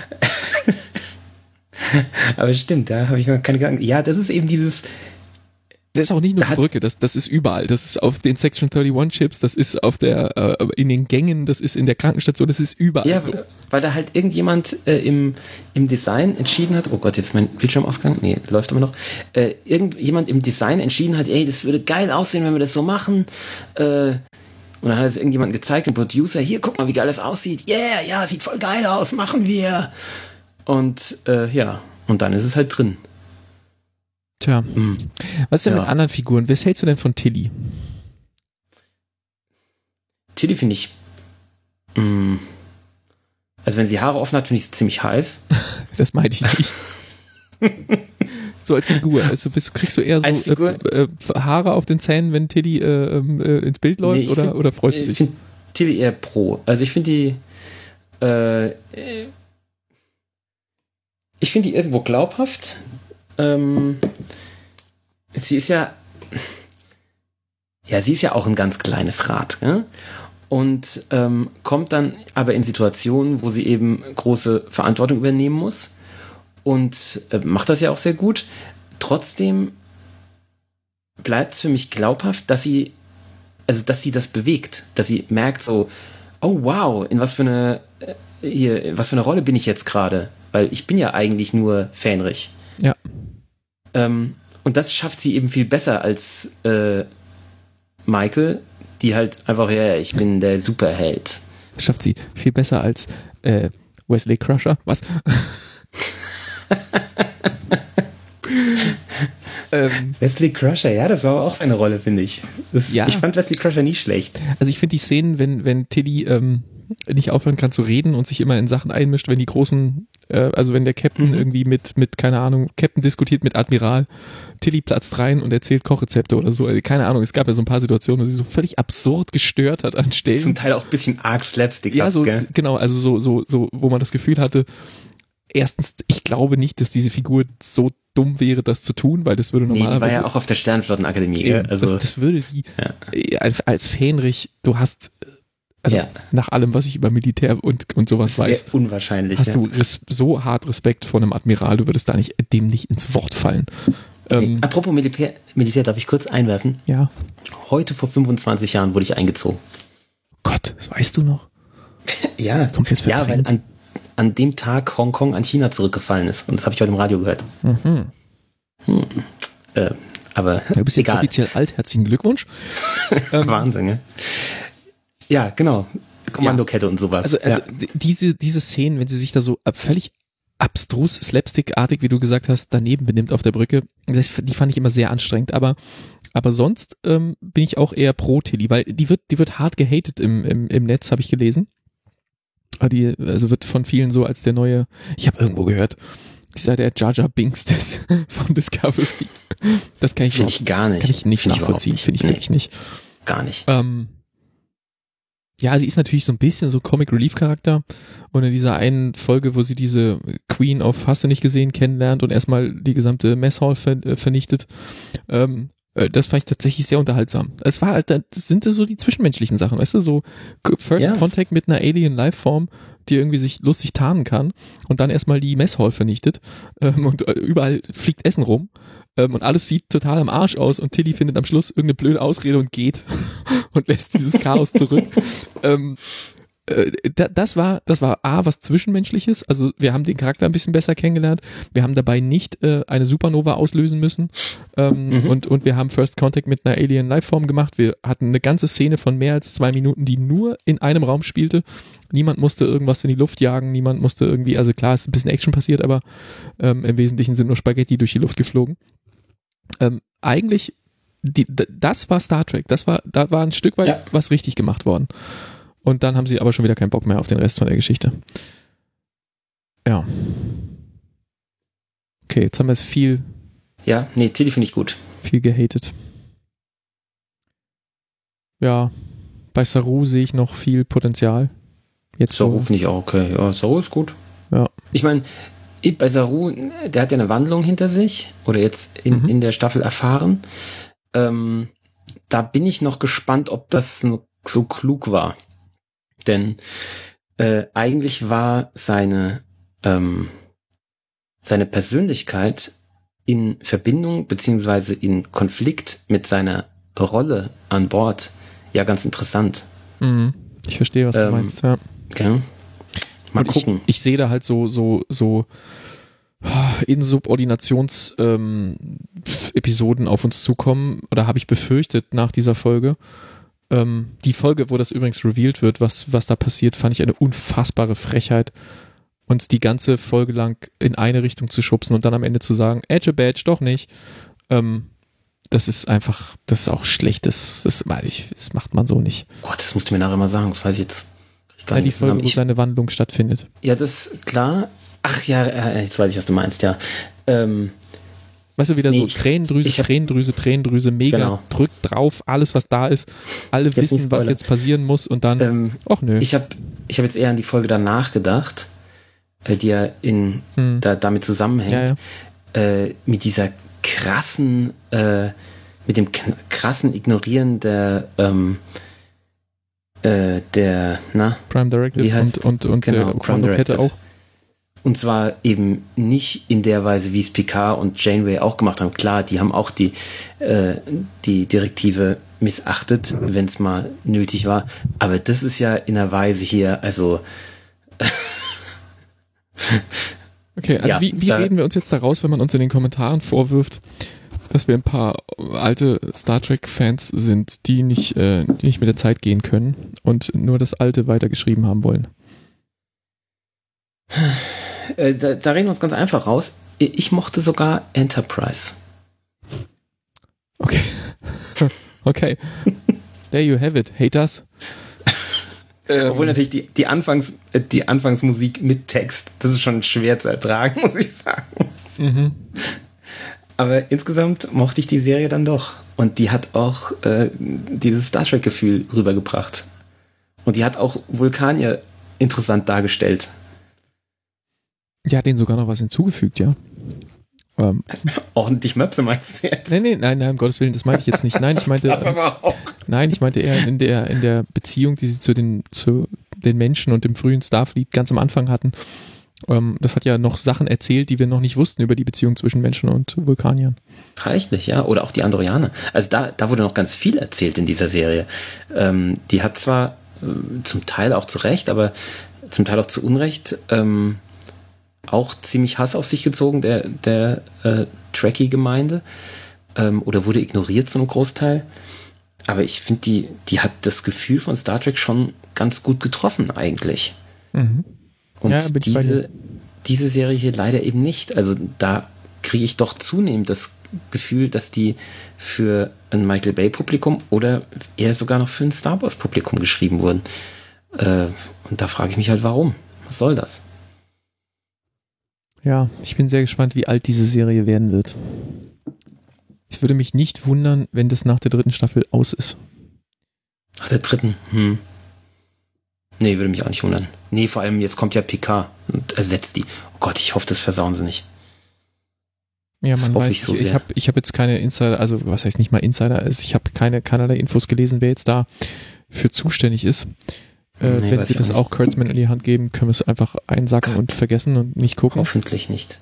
A: Aber stimmt, da habe ich mir keine Gedanken. Ja, das ist eben dieses...
B: Das ist auch nicht nur die Brücke, das ist überall. Das ist auf den Section 31 Chips, das ist auf in den Gängen, das ist in der Krankenstation, das ist überall
A: ja,
B: so.
A: Weil da halt irgendjemand im Design entschieden hat, oh Gott, jetzt mein Bildschirmausgang, nee, läuft immer noch, irgendjemand im Design entschieden hat, ey, das würde geil aussehen, wenn wir das so machen, und dann hat es irgendjemand gezeigt, ein Producer, hier, guck mal, wie geil das aussieht, ja, sieht voll geil aus, machen wir. Und und dann ist es halt drin.
B: Tja, was ist denn mit anderen Figuren? Was hältst du denn von Tilly?
A: Tilly finde ich, also wenn sie Haare offen hat, finde ich sie ziemlich heiß.
B: Das meinte ich nicht. So als Figur. Also kriegst du eher so Haare auf den Zähnen, wenn Tilly ins Bild läuft, oder freust du dich?
A: Ich finde Tilly eher pro. Also ich finde die irgendwo glaubhaft. Sie ist ja auch ein ganz kleines Rad, ne? Und kommt dann aber in Situationen, wo sie eben große Verantwortung übernehmen muss und macht das ja auch sehr gut. Trotzdem bleibt es für mich glaubhaft, dass sie das bewegt, dass sie merkt so, oh wow, in was für eine Rolle bin ich jetzt gerade, weil ich bin ja eigentlich nur Fähnrich.
B: Ja.
A: Und das schafft sie eben viel besser als Michael, die halt einfach, ich bin der Superheld.
B: schafft sie viel besser als Wesley Crusher. Was?
A: Wesley Crusher, ja, das war aber auch seine Rolle, finde ich.
B: Ja.
A: Ich fand Wesley Crusher nie schlecht.
B: Also ich finde die Szenen, wenn Tilly nicht aufhören kann zu reden und sich immer in Sachen einmischt, wenn die großen, also wenn der Captain irgendwie mit, keine Ahnung, Captain diskutiert mit Admiral, Tilly platzt rein und erzählt Kochrezepte oder so. Also keine Ahnung, es gab ja so ein paar Situationen, wo sie so völlig absurd gestört hat an Stellen.
A: Zum Teil auch ein bisschen arg slapstick.
B: Ja, genau, also so, wo man das Gefühl hatte, erstens, ich glaube nicht, dass diese Figur so dumm wäre, das zu tun, weil das würde normalerweise...
A: Nee, die war ja auch auf der Sternflottenakademie. Also
B: das würde die, als Fähnrich, du hast, also nach allem, was ich über Militär und sowas weiß,
A: unwahrscheinlich.
B: Hast du so hart Respekt vor einem Admiral, du würdest dem nicht ins Wort fallen.
A: Apropos Militär, darf ich kurz einwerfen?
B: Ja.
A: Heute vor 25 Jahren wurde ich eingezogen.
B: Gott, das weißt du noch?
A: Ja,
B: komplett verdrängt.
A: Ja, weil an dem Tag Hongkong an China zurückgefallen ist. Und das habe ich heute im Radio gehört. Aber
B: du bist jetzt offiziell alt, herzlichen Glückwunsch.
A: Wahnsinn, ne? Ja, genau. Kommandokette und sowas.
B: Also diese Szenen, wenn sie sich da so völlig abstrus, slapstickartig, wie du gesagt hast, daneben benimmt auf der Brücke, die fand ich immer sehr anstrengend. Aber sonst bin ich auch eher pro Tilly, weil die wird hart gehatet im Netz, habe ich gelesen. Also wird von vielen so als der neue, ich habe irgendwo gehört, ich sei der Jar Jar Binks von Discovery. Das kann ich
A: gar nicht.
B: Kann ich nicht nachvollziehen, finde ich wirklich nicht.
A: Gar nicht.
B: Ja, sie ist natürlich so ein bisschen so Comic Relief Charakter und in dieser einen Folge, wo sie diese Queen of Hast du nicht gesehen kennenlernt und erstmal die gesamte Messhall vernichtet, das fand ich tatsächlich sehr unterhaltsam. Es war halt, das sind so die zwischenmenschlichen Sachen, weißt du, so First Contact mit einer Alien Lifeform, die irgendwie sich lustig tarnen kann und dann erstmal die Messhall vernichtet und überall fliegt Essen rum und alles sieht total am Arsch aus und Tilly findet am Schluss irgendeine blöde Ausrede und geht und lässt dieses Chaos zurück. Das war was Zwischenmenschliches, also wir haben den Charakter ein bisschen besser kennengelernt, wir haben dabei nicht eine Supernova auslösen müssen und wir haben First Contact mit einer Alien Lifeform gemacht, wir hatten eine ganze Szene von mehr als 2 Minuten, die nur in einem Raum spielte, niemand musste irgendwas in die Luft jagen, niemand musste irgendwie, also klar, es ist ein bisschen Action passiert, aber im Wesentlichen sind nur Spaghetti durch die Luft geflogen. Eigentlich, das war Star Trek, da war ein Stück weit was richtig gemacht worden. Und dann haben sie aber schon wieder keinen Bock mehr auf den Rest von der Geschichte. Ja. Okay, jetzt haben wir es viel...
A: Ja, nee, Tilly finde ich gut.
B: Viel gehatet. Ja, bei Saru sehe ich noch viel Potenzial.
A: Saru finde ich auch okay. Ja, Saru ist gut.
B: Ja.
A: Ich meine, bei Saru, der hat ja eine Wandlung hinter sich oder jetzt in der Staffel erfahren. Da bin ich noch gespannt, ob das so klug war. Denn eigentlich war seine Persönlichkeit in Verbindung beziehungsweise in Konflikt mit seiner Rolle an Bord ja ganz interessant.
B: Ich verstehe, was du meinst, ja.
A: Okay. Mal gucken.
B: Ich sehe da halt so Insubordinations Episoden auf uns zukommen, oder habe ich befürchtet nach dieser Folge. Die Folge, wo das übrigens revealed wird, was da passiert, fand ich eine unfassbare Frechheit. Uns die ganze Folge lang in eine Richtung zu schubsen und dann am Ende zu sagen, Edge a Badge, doch nicht. Das ist auch schlecht. Das macht man so nicht.
A: Gott, das musst du mir nachher mal sagen. Das weiß ich jetzt gar nicht.
B: Die Folge, wo seine Wandlung stattfindet.
A: Ja, das ist klar. Ach ja, jetzt weiß ich, was du meinst, ja.
B: Weißt du, wieder so Tränendrüse, mega,
A: genau.
B: Drückt drauf, alles, was da ist. Alle jetzt wissen, was jetzt passieren muss und dann, nö.
A: Ich hab jetzt eher an die Folge danach gedacht, die ja damit zusammenhängt, mit dieser krassen, mit dem krassen Ignorieren der
B: Prime Directive und
A: genau,
B: der Kommandokette auch.
A: Und zwar eben nicht in der Weise, wie es Picard und Janeway auch gemacht haben. Klar, die haben auch die Direktive missachtet, wenn es mal nötig war. Aber das ist ja in der Weise hier, also
B: okay, also wie reden wir uns jetzt da raus, wenn man uns in den Kommentaren vorwirft, dass wir ein paar alte Star Trek-Fans sind, die nicht mit der Zeit gehen können und nur das Alte weitergeschrieben haben wollen.
A: Da reden wir uns ganz einfach raus. Ich mochte sogar Enterprise.
B: Okay. Okay. There you have it. Haters.
A: Obwohl natürlich die Anfangsmusik mit Text, das ist schon schwer zu ertragen, muss ich sagen.
B: Mhm.
A: Aber insgesamt mochte ich die Serie dann doch. Und die hat auch dieses Star Trek-Gefühl rübergebracht. Und die hat auch Vulkanier interessant dargestellt.
B: Die hat denen sogar noch was hinzugefügt, ja.
A: Ordentlich Möpse meinst du jetzt?
B: Nein, um Gottes Willen, das meinte ich jetzt nicht. Nein, ich meinte,
A: das aber auch.
B: Nein, ich meinte eher in der Beziehung, die sie zu den Menschen und dem frühen Starfleet ganz am Anfang hatten. Das hat ja noch Sachen erzählt, die wir noch nicht wussten über die Beziehung zwischen Menschen und Vulkaniern.
A: Reichlich, ja. Oder auch die Andorianer. Also da wurde noch ganz viel erzählt in dieser Serie. Die hat zwar zum Teil auch zu Recht, aber zum Teil auch zu Unrecht auch ziemlich Hass auf sich gezogen, der Trekkie-Gemeinde. Oder wurde ignoriert zum Großteil. Aber ich finde, die hat das Gefühl von Star Trek schon ganz gut getroffen eigentlich.
B: Mhm.
A: Und
B: ja,
A: diese Serie hier leider eben nicht. Also da kriege ich doch zunehmend das Gefühl, dass die für ein Michael Bay-Publikum oder eher sogar noch für ein Star Wars-Publikum geschrieben wurden. Und da frage ich mich halt, warum? Was soll das?
B: Ja, ich bin sehr gespannt, wie alt diese Serie werden wird. Es würde mich nicht wundern, wenn das nach der 3. Staffel aus ist.
A: Nach der 3.? Nee, würde mich auch nicht wundern. Nee, vor allem jetzt kommt ja Picard und ersetzt die. Oh Gott, ich hoffe, das versauen sie nicht.
B: Ja, man weiß, ich hab jetzt keine Insider, also was heißt nicht mal Insider, also ich habe keinerlei Infos gelesen, wer jetzt da für zuständig ist. Nee, wenn sie das auch Kurtzman in die Hand geben, können wir es einfach einsacken und vergessen und nicht gucken.
A: Hoffentlich nicht.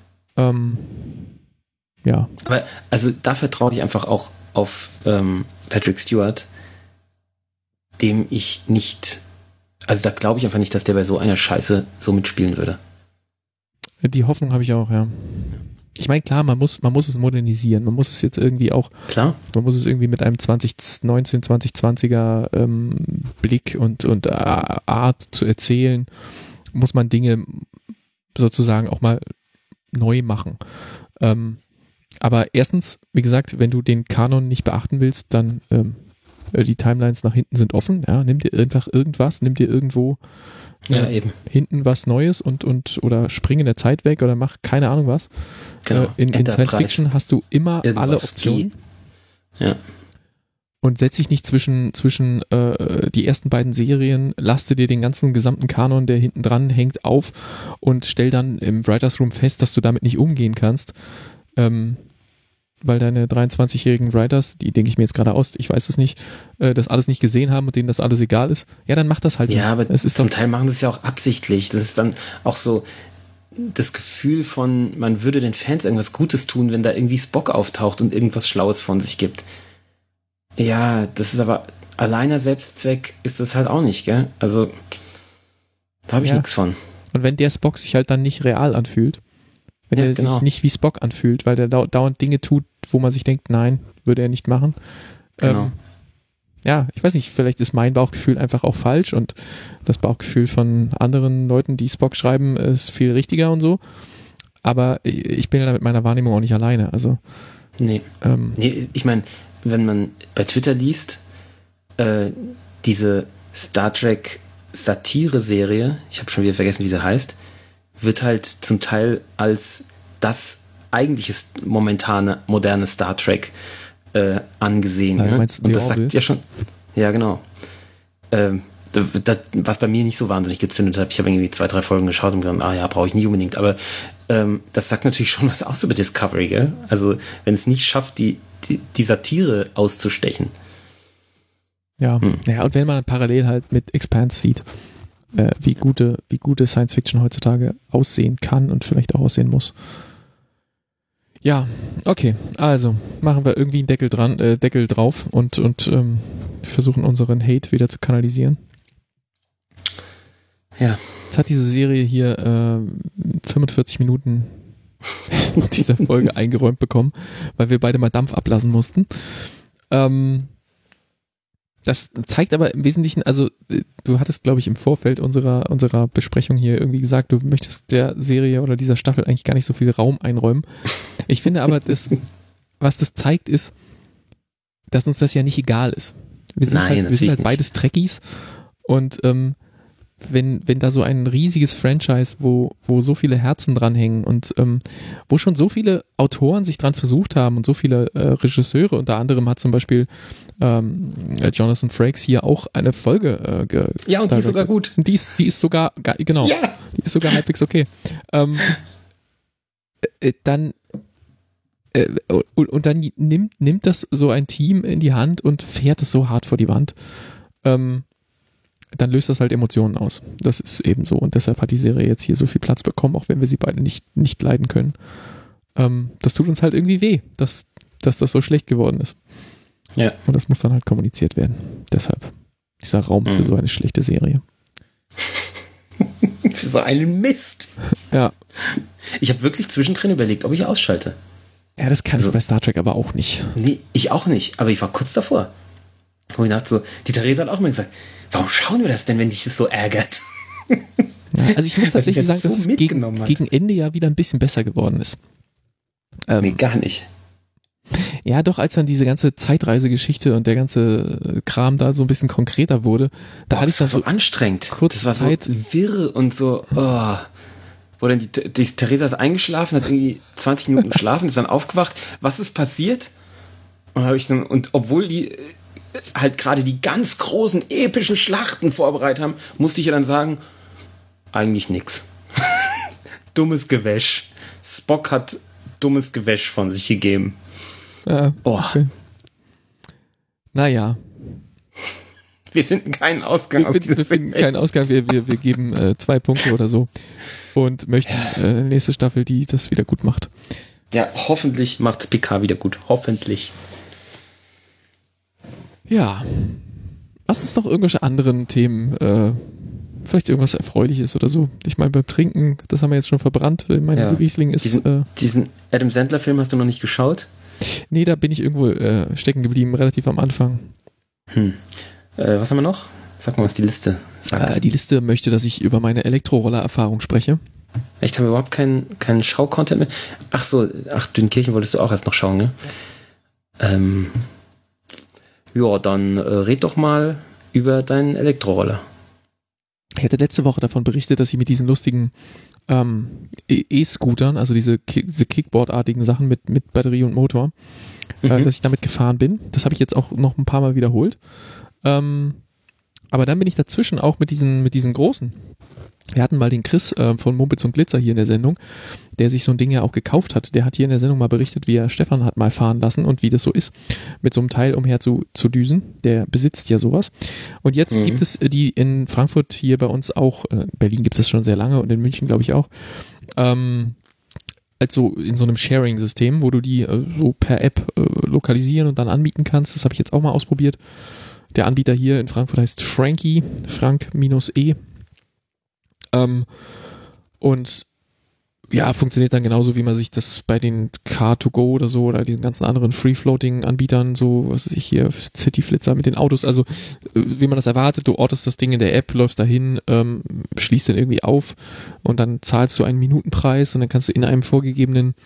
B: Ja.
A: Aber also da vertraue ich einfach auch auf Patrick Stewart, dem ich nicht, also da glaube ich einfach nicht, dass der bei so einer Scheiße so mitspielen würde.
B: Die Hoffnung habe ich auch, ja. Ich meine, klar, man muss es modernisieren. Man muss es jetzt irgendwie auch,
A: klar,
B: man muss es irgendwie mit einem 2019, 2020er Blick und Art zu erzählen, muss man Dinge sozusagen auch mal neu machen. Aber erstens, wie gesagt, wenn du den Kanon nicht beachten willst, dann die Timelines nach hinten sind offen. Ja, nimm dir einfach irgendwas, nimm dir irgendwo
A: eben
B: hinten was Neues und oder spring in der Zeit weg oder mach keine Ahnung was.
A: Genau.
B: In Science Fiction hast du immer alle Optionen.
A: Ja.
B: Und setz dich nicht zwischen die ersten beiden Serien, laste dir den ganzen gesamten Kanon, der hinten dran hängt, auf und stell dann im Writers Room fest, dass du damit nicht umgehen kannst. Weil deine 23-jährigen Writers, die denke ich mir jetzt gerade aus, ich weiß es nicht, das alles nicht gesehen haben und denen das alles egal ist, ja, dann mach das halt.
A: Ja,
B: nicht.
A: Aber zum Teil machen sie es ja auch absichtlich. Das ist dann auch so das Gefühl von, man würde den Fans irgendwas Gutes tun, wenn da irgendwie Spock auftaucht und irgendwas Schlaues von sich gibt. Ja, das ist aber alleiner Selbstzweck ist das halt auch nicht, gell? Also, da habe ich nichts von.
B: Und wenn der Spock sich halt dann nicht real anfühlt, wenn er sich nicht wie Spock anfühlt, weil der dauernd Dinge tut, wo man sich denkt, nein, würde er nicht machen.
A: Genau.
B: Ja, ich weiß nicht, vielleicht ist mein Bauchgefühl einfach auch falsch und das Bauchgefühl von anderen Leuten, die Spock schreiben, ist viel richtiger und so. Aber ich bin ja mit meiner Wahrnehmung auch nicht alleine. Also
A: nee, ich meine, wenn man bei Twitter liest, diese Star Trek Satire-Serie, ich habe schon wieder vergessen, wie sie heißt, wird halt zum Teil als das eigentliche momentane moderne Star Trek angesehen.
B: Ja,
A: ne? Und das
B: Orville?
A: sagt ja schon, ja genau. Was bei mir nicht so wahnsinnig gezündet hat, ich habe irgendwie 2-3 Folgen geschaut und gedacht, brauche ich nicht unbedingt, aber das sagt natürlich schon was aus über Discovery, gell? Also wenn es nicht schafft, die Satire auszustechen.
B: Ja, ja, und wenn man parallel halt mit Expanse sieht, wie gute Science Fiction heutzutage aussehen kann und vielleicht auch aussehen muss. Ja, okay, also machen wir irgendwie einen Deckel drauf und versuchen unseren Hate wieder zu kanalisieren.
A: Ja.
B: Jetzt hat diese Serie hier 45 Minuten dieser Folge eingeräumt bekommen, weil wir beide mal Dampf ablassen mussten. Das zeigt aber im Wesentlichen, also du hattest, glaube ich, im Vorfeld unserer Besprechung hier irgendwie gesagt, du möchtest der Serie oder dieser Staffel eigentlich gar nicht so viel Raum einräumen. Ich finde aber, was das zeigt, ist, dass uns das ja nicht egal ist. Wir sind halt beides Trekkies und wenn da so ein riesiges Franchise, wo so viele Herzen dranhängen und wo schon so viele Autoren sich dran versucht haben und so viele Regisseure, unter anderem hat zum Beispiel Jonathan Frakes hier auch eine Folge
A: ja, und die ist sogar gut.
B: Die ist sogar, genau, ja. Die ist sogar halbwegs okay. Dann nimmt das so ein Team in die Hand und fährt es so hart vor die Wand. Dann löst das halt Emotionen aus. Das ist eben so. Und deshalb hat die Serie jetzt hier so viel Platz bekommen, auch wenn wir sie beide nicht leiden können. Das tut uns halt irgendwie weh, dass das so schlecht geworden ist.
A: Ja.
B: Und das muss dann halt kommuniziert werden. Deshalb dieser Raum für so eine schlechte Serie.
A: Für so einen Mist.
B: Ja.
A: Ich habe wirklich zwischendrin überlegt, ob ich ausschalte.
B: Ja, das kann ich bei Star Trek aber auch nicht.
A: Nee, ich auch nicht. Aber ich war kurz davor. Und ich dachte so, die Theresa hat auch mal gesagt, warum schauen wir das denn, wenn dich das so ärgert?
B: Ja, also ich muss tatsächlich sagen, dass es gegen Ende ja wieder ein bisschen besser geworden ist.
A: Nee, gar nicht.
B: Ja, doch, als dann diese ganze Zeitreisegeschichte und der ganze Kram da so ein bisschen konkreter wurde, da hatte ich dann
A: so anstrengend. Das war
B: Zeit.
A: So wirr und so, wo dann die Theresa ist eingeschlafen, hat irgendwie 20 Minuten geschlafen, ist dann aufgewacht. Was ist passiert? Und obwohl die halt gerade die ganz großen, epischen Schlachten vorbereitet haben, musste ich ja dann sagen, eigentlich nix. Dummes Gewäsch. Spock hat dummes Gewäsch von sich gegeben.
B: Okay. Naja.
A: Wir finden keinen Ausgang.
B: Wir finden keinen Ausgang. Wir geben 2 Punkte oder so und möchten nächste Staffel, die das wieder gut macht.
A: Ja, hoffentlich macht's PK wieder gut. Hoffentlich.
B: Ja. Lass uns noch irgendwelche anderen Themen, vielleicht irgendwas Erfreuliches oder so. Ich meine, beim Trinken, das haben wir jetzt schon verbrannt. Mein Riesling ist...
A: Diesen Adam Sandler-Film hast du noch nicht geschaut?
B: Nee, da bin ich irgendwo stecken geblieben, relativ am Anfang.
A: Was haben wir noch? Sag mal, was die Liste sagt.
B: Die Liste möchte, dass ich über meine Elektroroller-Erfahrung spreche.
A: Echt, haben wir überhaupt keinen Schau-Content mehr? Ach, Dünkirchen wolltest du auch erst noch schauen, ne? Ja, dann red doch mal über deinen Elektroroller.
B: Ich hatte letzte Woche davon berichtet, dass ich mit diesen lustigen E-Scootern, also diese Kickboard-artigen Sachen mit Batterie und Motor, dass ich damit gefahren bin. Das habe ich jetzt auch noch ein paar Mal wiederholt. Aber dann bin ich dazwischen auch mit diesen großen. Wir hatten mal den Chris von Mumpitz und Glitzer hier in der Sendung, der sich so ein Ding ja auch gekauft hat. Der hat hier in der Sendung mal berichtet, wie er Stefan hat mal fahren lassen und wie das so ist, mit so einem Teil umher zu düsen. Der besitzt ja sowas. Und jetzt gibt es die in Frankfurt hier bei uns auch, in Berlin gibt es das schon sehr lange und in München glaube ich auch, also in so einem Sharing-System, wo du die so per App lokalisieren und dann anbieten kannst. Das habe ich jetzt auch mal ausprobiert. Der Anbieter hier in Frankfurt heißt Frankie, Frank-E. Und ja, funktioniert dann genauso, wie man sich das bei den Car2Go oder so oder diesen ganzen anderen Free-Floating-Anbietern, so, was weiß ich hier, City-Flitzer mit den Autos, also wie man das erwartet, du ortest das Ding in der App, läufst dahin, schließt den irgendwie auf und dann zahlst du einen Minutenpreis und dann kannst du in einem vorgegebenen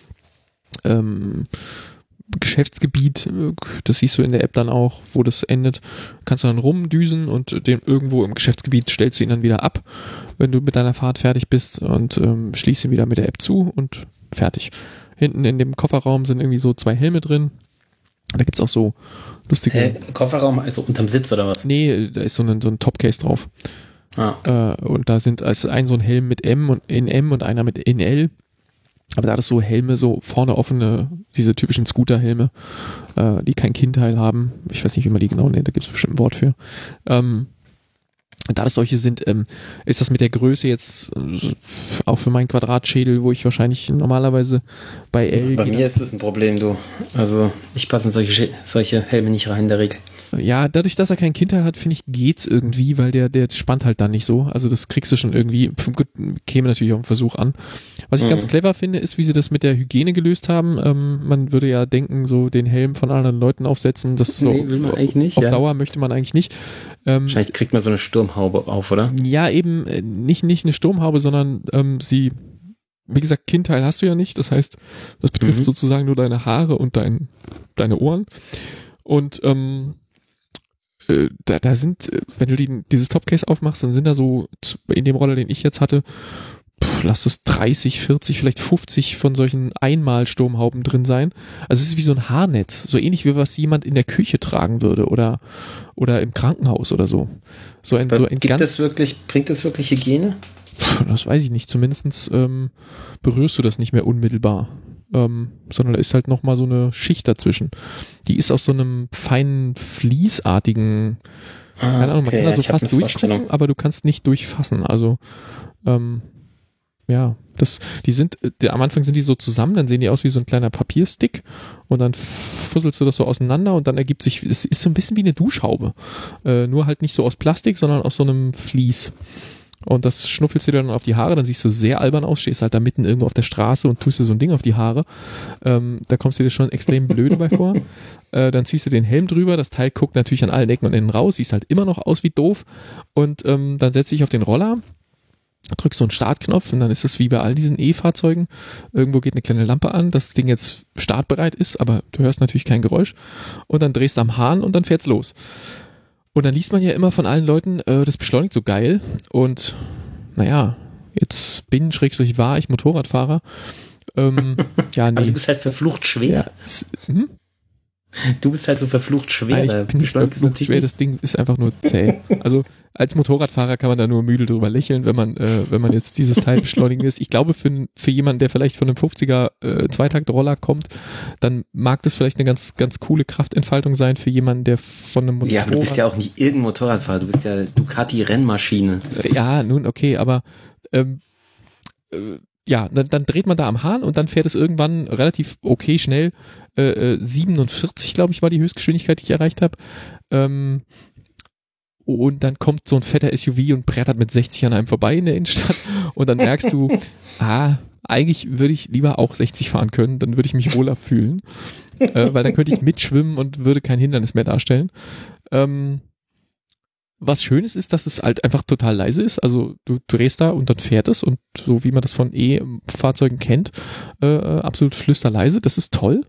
B: Geschäftsgebiet, das siehst du in der App dann auch, wo das endet, kannst du dann rumdüsen und den irgendwo im Geschäftsgebiet stellst du ihn dann wieder ab, wenn du mit deiner Fahrt fertig bist und schließt ihn wieder mit der App zu und fertig. Hinten in dem Kofferraum sind irgendwie so 2 Helme drin. Da gibt's auch so lustige...
A: Kofferraum, also unterm Sitz oder was?
B: Nee, da ist so ein Topcase drauf. Und da sind also so ein Helm mit M und in M und einer mit in L. Aber da das so Helme, so vorne offene, diese typischen Scooter-Helme, die kein Kinnteil haben, ich weiß nicht, wie man die genau nennt, da gibt es bestimmt ein Wort für. Da das solche sind, ist das mit der Größe jetzt auch für meinen Quadratschädel, wo ich wahrscheinlich normalerweise bei L...
A: Bei mir ist das ein Problem, du. Also ich passe in solche Helme nicht rein in der Regel.
B: Ja, dadurch, dass er kein Kindteil hat, finde ich, geht's irgendwie, weil der spannt halt dann nicht so. Also das kriegst du schon irgendwie, gut, käme natürlich auch ein Versuch an. Was ich ganz clever finde, ist, wie sie das mit der Hygiene gelöst haben. Man würde ja denken, so den Helm von anderen Leuten aufsetzen, das so
A: will man eigentlich nicht,
B: auf Dauer möchte man eigentlich nicht.
A: Wahrscheinlich kriegt man so eine Sturmhaube auf, oder?
B: Ja, eben nicht eine Sturmhaube, sondern wie gesagt, Kindteil hast du ja nicht. Das heißt, das betrifft sozusagen nur deine Haare und deine Ohren. Und da sind, wenn du dieses Topcase aufmachst, dann sind da so, in dem Roller, den ich jetzt hatte, lass es 30, 40, vielleicht 50 von solchen Einmal-Sturmhauben drin sein. Also es ist wie so ein Haarnetz, so ähnlich wie was jemand in der Küche tragen würde oder im Krankenhaus oder so.
A: Bringt das wirklich Hygiene?
B: Das weiß ich nicht. Zumindest berührst du das nicht mehr unmittelbar. Sondern da ist halt nochmal so eine Schicht dazwischen. Die ist aus so einem feinen, fließartigen, keine Ahnung, man kann da so fast durchgucken, aber du kannst nicht durchfassen. Also, am Anfang sind die so zusammen, dann sehen die aus wie so ein kleiner Papierstick und dann fusselst du das so auseinander und dann ergibt sich, es ist so ein bisschen wie eine Duschhaube. Nur halt nicht so aus Plastik, sondern aus so einem Vlies. Und das schnuffelst du dir dann auf die Haare, dann siehst du sehr albern aus, stehst halt da mitten irgendwo auf der Straße und tust dir so ein Ding auf die Haare. Da kommst du dir schon extrem blöde bei vor. Dann ziehst du den Helm drüber, das Teil guckt natürlich an allen Ecken und Enden raus, siehst halt immer noch aus wie doof. Und dann setzt dich auf den Roller, drückst so einen Startknopf und dann ist es wie bei all diesen E-Fahrzeugen. Irgendwo geht eine kleine Lampe an, dass das Ding jetzt startbereit ist, aber du hörst natürlich kein Geräusch. Und dann drehst du am Hahn und dann fährt's los. Und dann liest man ja immer von allen Leuten, das beschleunigt so geil. Und naja, jetzt war ich Motorradfahrer. Ja, nee.
A: Aber du bist halt verflucht schwer.
B: Ja,
A: Du bist halt so verflucht schwer.
B: Nein, ich bin nicht verflucht schwer, das Ding ist einfach nur zäh. Also als Motorradfahrer kann man da nur müde drüber lächeln, wenn man jetzt dieses Teil beschleunigen lässt. Ich glaube, für jemanden, der vielleicht von einem 50er Zweitakt-Roller kommt, dann mag das vielleicht eine ganz, ganz coole Kraftentfaltung sein für jemanden, der von einem Motorrad...
A: Ja, aber du bist ja auch nicht irgendein Motorradfahrer, du bist ja Ducati-Rennmaschine.
B: Ja, nun, okay, aber ja, dann dreht man da am Hahn und dann fährt es irgendwann relativ okay schnell. 47, glaube ich, war die Höchstgeschwindigkeit, die ich erreicht habe. Und dann kommt so ein fetter SUV und brettert mit 60 an einem vorbei in der Innenstadt. Und dann merkst du, eigentlich würde ich lieber auch 60 fahren können, dann würde ich mich wohler fühlen. Weil dann könnte ich mitschwimmen und würde kein Hindernis mehr darstellen. Was schön ist, dass es halt einfach total leise ist. Also du drehst da und dann fährt es und so wie man das von E-Fahrzeugen kennt, absolut flüsterleise. Das ist toll.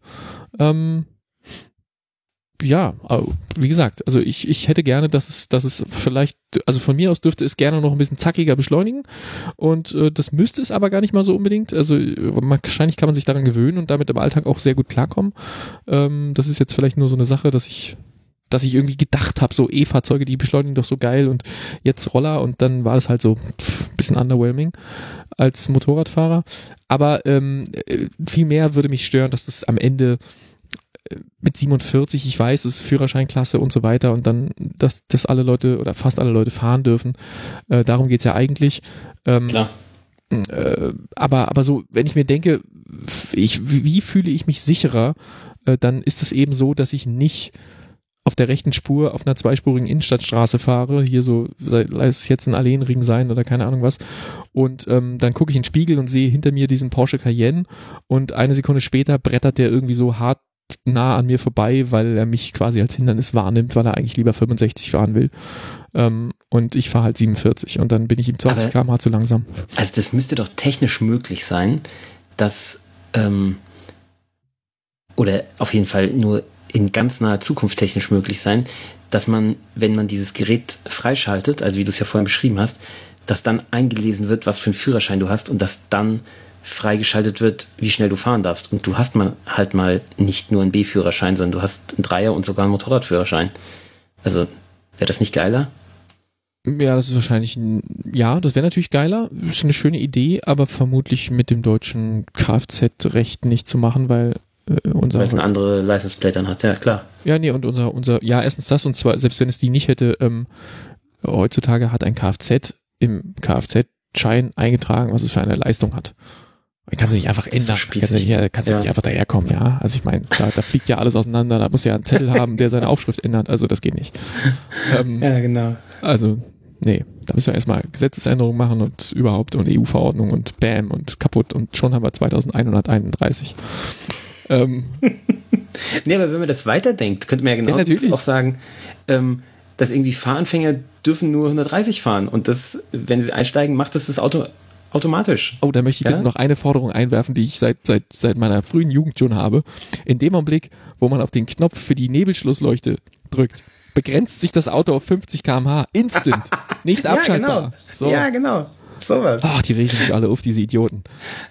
B: Ja, wie gesagt, also ich hätte gerne, dass es vielleicht, also von mir aus dürfte es gerne noch ein bisschen zackiger beschleunigen und das müsste es aber gar nicht mal so unbedingt. Also wahrscheinlich kann man sich daran gewöhnen und damit im Alltag auch sehr gut klarkommen. Das ist jetzt vielleicht nur so eine Sache, dass ich irgendwie gedacht habe, so E-Fahrzeuge, die beschleunigen doch so geil und jetzt Roller und dann war es halt so ein bisschen underwhelming als Motorradfahrer. Aber viel mehr würde mich stören, dass das am Ende mit 47, ich weiß, es ist Führerscheinklasse und so weiter und dann, dass alle Leute oder fast alle Leute fahren dürfen. Darum geht's ja eigentlich.
A: Klar.
B: Aber so, wenn ich mir denke, wie fühle ich mich sicherer, dann ist es eben so, dass ich nicht auf der rechten Spur auf einer zweispurigen Innenstadtstraße fahre, hier so, sei es jetzt ein Alleenring sein oder keine Ahnung was, und dann gucke ich in den Spiegel und sehe hinter mir diesen Porsche Cayenne und eine Sekunde später brettert der irgendwie so hart nah an mir vorbei, weil er mich quasi als Hindernis wahrnimmt, weil er eigentlich lieber 65 fahren will. Und ich fahre halt 47 und dann bin ich ihm 20 km/h zu langsam.
A: Also das müsste doch technisch möglich sein, dass oder auf jeden Fall nur in ganz naher Zukunft technisch möglich sein, dass man, wenn man dieses Gerät freischaltet, also wie du es ja vorhin beschrieben hast, dass dann eingelesen wird, was für einen Führerschein du hast und dass dann freigeschaltet wird, wie schnell du fahren darfst. Und du hast halt mal nicht nur einen B-Führerschein, sondern du hast einen Dreier und sogar einen Motorradführerschein. Also, wäre das nicht geiler?
B: Ja, das ist wahrscheinlich das wäre natürlich geiler, ist eine schöne Idee, aber vermutlich mit dem deutschen Kfz-Recht nicht zu machen, weil
A: weil es eine andere License Plate dann hat, ja klar.
B: Ja, nee, und ja, erstens das und zwar, selbst wenn es die nicht hätte, heutzutage hat ein Kfz im Kfz-Schein eingetragen, was es für eine Leistung hat. Kannst du nicht einfach ändern. Kannst du nicht einfach daherkommen, ja. Also ich meine, da fliegt ja alles auseinander, da muss ja einen Zettel haben, der seine Aufschrift ändert. Also das geht nicht.
A: Ja, genau.
B: Also, nee, da müssen wir erstmal Gesetzesänderungen machen und überhaupt und EU-Verordnung und bam und kaputt und schon haben wir 2131.
A: Nee, aber wenn man das weiterdenkt, könnte man ja genau auch sagen, dass irgendwie Fahranfänger dürfen nur 130 fahren und das, wenn sie einsteigen, macht das Auto automatisch.
B: Oh, da möchte ich bitte noch eine Forderung einwerfen, die ich seit meiner frühen Jugend schon habe. In dem Augenblick, wo man auf den Knopf für die Nebelschlussleuchte drückt, begrenzt sich das Auto auf 50 km/h. Instant. Nicht abschaltbar.
A: Ja, genau.
B: So.
A: Ja, genau. Sowas.
B: Ach, die regen sich alle auf, diese Idioten.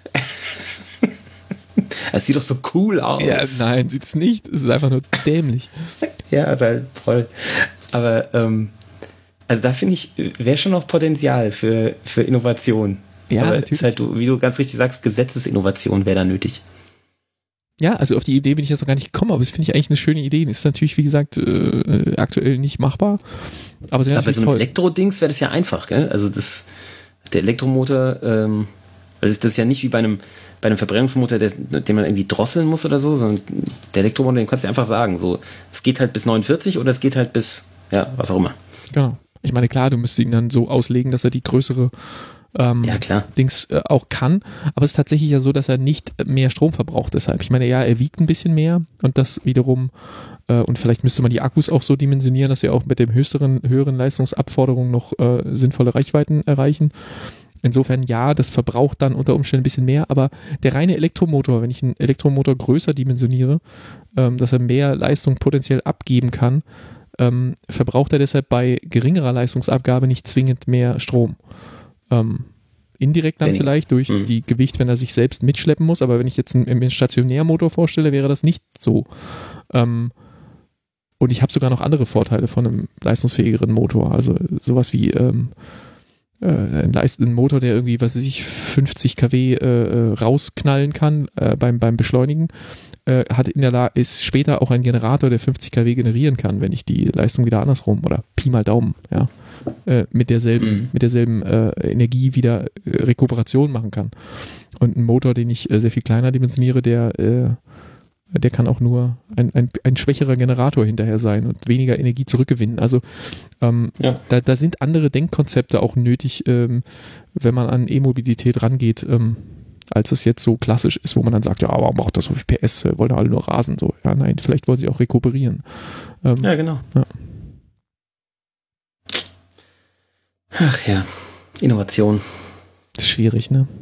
A: Es sieht doch so cool aus.
B: Ja, nein, sieht es nicht. Es ist einfach nur dämlich.
A: Ja, ist halt voll. Aber, also da finde ich, wäre schon noch Potenzial für Innovation.
B: Ja,
A: aber
B: natürlich.
A: Ist halt, wie du ganz richtig sagst, Gesetzesinnovation wäre da nötig.
B: Ja, also auf die Idee bin ich jetzt noch gar nicht gekommen, aber das finde ich eigentlich eine schöne Idee. Ist natürlich, wie gesagt, aktuell nicht machbar. Aber
A: bei so einem Elektrodings wäre das ja einfach, gell? Also der Elektromotor, das ist ja nicht wie bei einem Verbrennungsmotor, den man irgendwie drosseln muss oder so, sondern der Elektromotor, den kannst du einfach sagen, so, es geht halt bis 49 oder es geht halt bis, ja, was auch immer.
B: Genau. Ich meine, klar, du müsstest ihn dann so auslegen, dass er die größere
A: ja, klar.
B: Dings auch kann, aber es ist tatsächlich ja so, dass er nicht mehr Strom verbraucht deshalb. Ich meine, ja, er wiegt ein bisschen mehr und das wiederum und vielleicht müsste man die Akkus auch so dimensionieren, dass sie auch mit dem höheren Leistungsabforderungen noch sinnvolle Reichweiten erreichen. Insofern ja, das verbraucht dann unter Umständen ein bisschen mehr, aber der reine Elektromotor, wenn ich einen Elektromotor größer dimensioniere, dass er mehr Leistung potenziell abgeben kann, verbraucht er deshalb bei geringerer Leistungsabgabe nicht zwingend mehr Strom. Indirekt dann vielleicht durch die Gewicht, wenn er sich selbst mitschleppen muss, aber wenn ich jetzt einen Stationärmotor vorstelle, wäre das nicht so. Und ich habe sogar noch andere Vorteile von einem leistungsfähigeren Motor, also sowas wie einen Motor, der irgendwie, 50 kW rausknallen kann beim Beschleunigen, ist später auch ein Generator, der 50 kW generieren kann, wenn ich die Leistung wieder andersrum oder Pi mal Daumen, ja, mit derselben Energie wieder Rekuperation machen kann. Und ein Motor, den ich sehr viel kleiner dimensioniere, der kann auch nur ein schwächerer Generator hinterher sein und weniger Energie zurückgewinnen. Also da sind andere Denkkonzepte auch nötig, wenn man an E-Mobilität rangeht, als es jetzt so klassisch ist, wo man dann sagt, ja, aber braucht das so viel PS, wollen alle nur rasen. So, ja, nein, vielleicht wollen sie auch rekuperieren.
A: Ja, genau.
B: Ja.
A: Ach ja, Innovation.
B: Das ist schwierig, ne?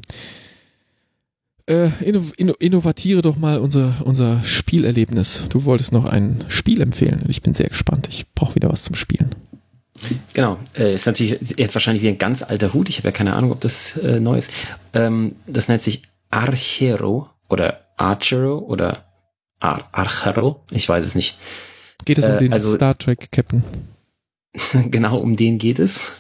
B: Innovatiere doch mal unser Spielerlebnis. Du wolltest noch ein Spiel empfehlen. Ich bin sehr gespannt. Ich brauche wieder was zum Spielen.
A: Genau. Ist natürlich jetzt wahrscheinlich wie ein ganz alter Hut. Ich habe ja keine Ahnung, ob das neu ist. Das nennt sich Archero oder Archero oder Archero. Ich weiß es nicht.
B: Geht es um den Star Trek Captain?
A: Genau, um den geht es.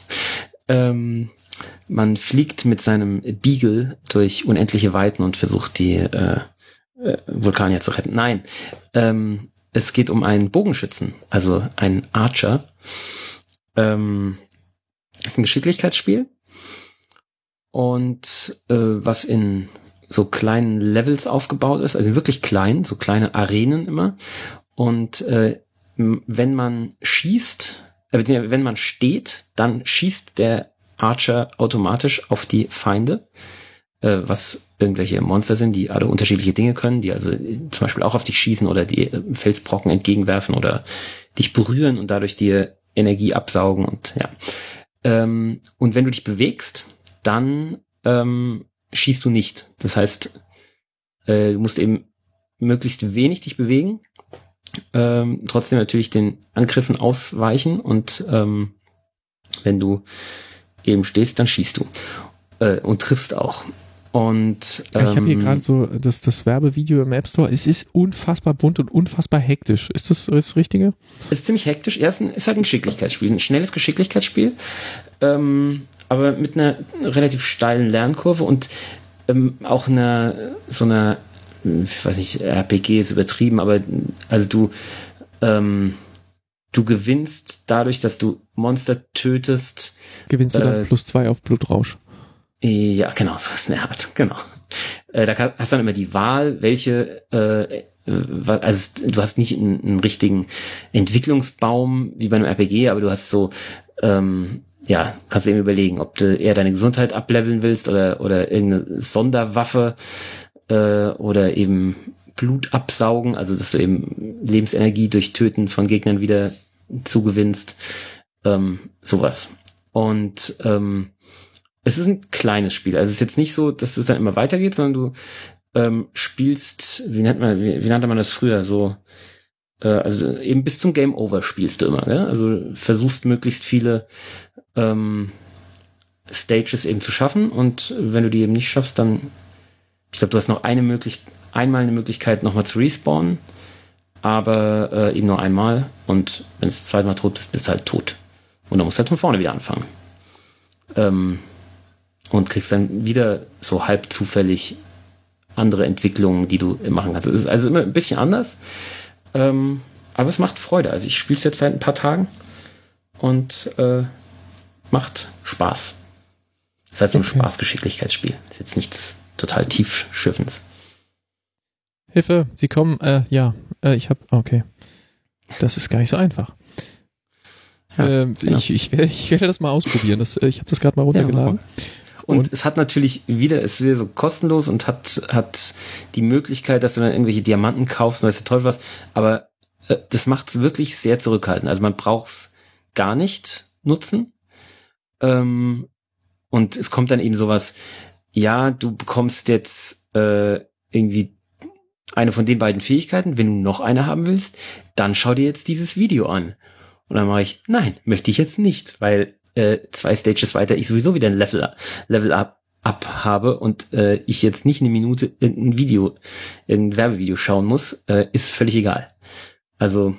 A: Man fliegt mit seinem Beagle durch unendliche Weiten und versucht, die Vulkanier zu retten. Nein, es geht um einen Bogenschützen, also einen Archer. Ist ein Geschicklichkeitsspiel und was in so kleinen Levels aufgebaut ist, also wirklich klein, so kleine Arenen immer. Und wenn man schießt, wenn man steht, dann schießt der Archer automatisch auf die Feinde, was irgendwelche Monster sind, die alle unterschiedliche Dinge können, die also zum Beispiel auch auf dich schießen oder die Felsbrocken entgegenwerfen oder dich berühren und dadurch dir Energie absaugen und ja. Und wenn du dich bewegst, dann schießt du nicht. Das heißt, du musst eben möglichst wenig dich bewegen, trotzdem natürlich den Angriffen ausweichen und wenn du eben stehst, dann schießt du und triffst auch. Und
B: ich habe hier gerade so das Werbevideo im App Store. Es ist unfassbar bunt und unfassbar hektisch. Ist das Richtige?
A: Es ist ziemlich hektisch. Ja, es ist halt ein Geschicklichkeitsspiel, ein schnelles Geschicklichkeitsspiel, aber mit einer relativ steilen Lernkurve und auch so einer, ich weiß nicht, RPG ist übertrieben, aber also du gewinnst dadurch, dass du Monster tötest.
B: Gewinnst du dann +2 auf Blutrausch.
A: Ja, genau, so ist eine Art, genau. Da hast du dann immer die Wahl, welche, also du hast nicht einen richtigen Entwicklungsbaum wie bei einem RPG, aber du hast so, kannst du eben überlegen, ob du eher deine Gesundheit ableveln willst oder irgendeine Sonderwaffe oder eben Blut absaugen, also dass du eben Lebensenergie durch Töten von Gegnern wieder zugewinnst, sowas. Und es ist ein kleines Spiel, also es ist jetzt nicht so, dass es dann immer weitergeht, sondern du spielst, wie nannte man das früher, so, also eben bis zum Game Over spielst du immer, gell? Also versuchst möglichst viele Stages eben zu schaffen, und wenn du die eben nicht schaffst, dann, ich glaube, du hast noch einmal eine Möglichkeit, nochmal zu respawnen, aber eben nur einmal, und wenn du das zweite Mal tot bist, bist du halt tot. Und dann musst du halt von vorne wieder anfangen. Und kriegst dann wieder so halb zufällig andere Entwicklungen, die du machen kannst. Es ist also immer ein bisschen anders, aber es macht Freude. Also ich spiele es jetzt seit ein paar Tagen und macht Spaß. Es ist halt so ein Spaßgeschicklichkeitsspiel. Ist jetzt nichts total tiefschiffendes.
B: Hilfe, Sie kommen, okay. Das ist gar nicht so einfach.
A: Ja, genau.
B: Ich werde das mal ausprobieren. Ich habe das gerade mal runtergeladen.
A: Ja, und es hat natürlich ist wieder so kostenlos und hat die Möglichkeit, dass du dann irgendwelche Diamanten kaufst und weißt du Teufel was, aber das macht es wirklich sehr zurückhaltend. Also man braucht es gar nicht nutzen. Und es kommt dann eben sowas, ja, du bekommst jetzt irgendwie eine von den beiden Fähigkeiten. Wenn du noch eine haben willst, dann schau dir jetzt dieses Video an. Und dann mache ich, nein, möchte ich jetzt nicht, weil 2 Stages weiter ich sowieso wieder ein Level up habe und ich jetzt nicht eine Minute irgendein Werbevideo schauen muss, ist völlig egal. Also,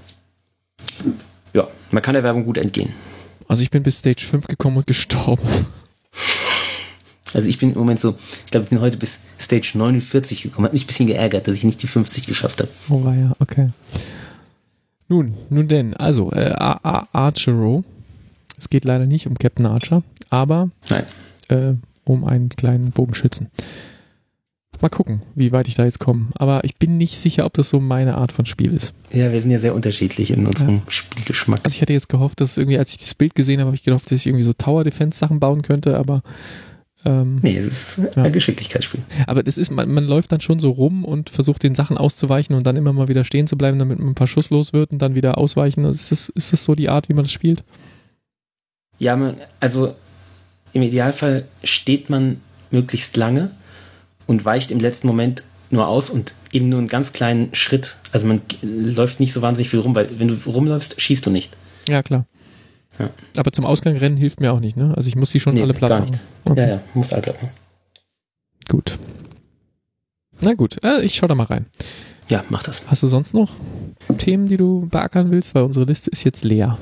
A: ja, man kann der Werbung gut entgehen.
B: Also ich bin bis Stage 5 gekommen und gestorben.
A: Also ich bin im Moment so, ich glaube, ich bin heute bis Stage 49 gekommen. Hat mich ein bisschen geärgert, dass ich nicht die 50 geschafft habe.
B: Oh weia, okay. Nun denn, also Archero. Es geht leider nicht um Captain Archer, aber um einen kleinen Bogenschützen. Mal gucken, wie weit ich da jetzt komme. Aber ich bin nicht sicher, ob das so meine Art von Spiel ist.
A: Ja, wir sind ja sehr unterschiedlich in unserem Spielgeschmack.
B: Also ich hatte jetzt gehofft, dass irgendwie, als ich das Bild gesehen habe, habe ich gehofft, dass ich irgendwie so Tower-Defense-Sachen bauen könnte, aber
A: nee, das ist ein Geschicklichkeitsspiel.
B: Aber das ist, man läuft dann schon so rum und versucht den Sachen auszuweichen und dann immer mal wieder stehen zu bleiben, damit man ein paar Schuss los wird und dann wieder ausweichen. Ist das so die Art, wie man das spielt?
A: Ja, also im Idealfall steht man möglichst lange und weicht im letzten Moment nur aus und eben nur einen ganz kleinen Schritt. Also man läuft nicht so wahnsinnig viel rum, weil wenn du rumläufst, schießt du nicht.
B: Ja, klar. Ja. Aber zum Ausgang rennen hilft mir auch nicht, ne? Also ich muss die schon alle platt machen.
A: Okay. Ja, muss alle platt machen.
B: Gut. Na gut, ich schau da mal rein.
A: Ja, mach das.
B: Hast du sonst noch Themen, die du beackern willst? Weil unsere Liste ist jetzt leer.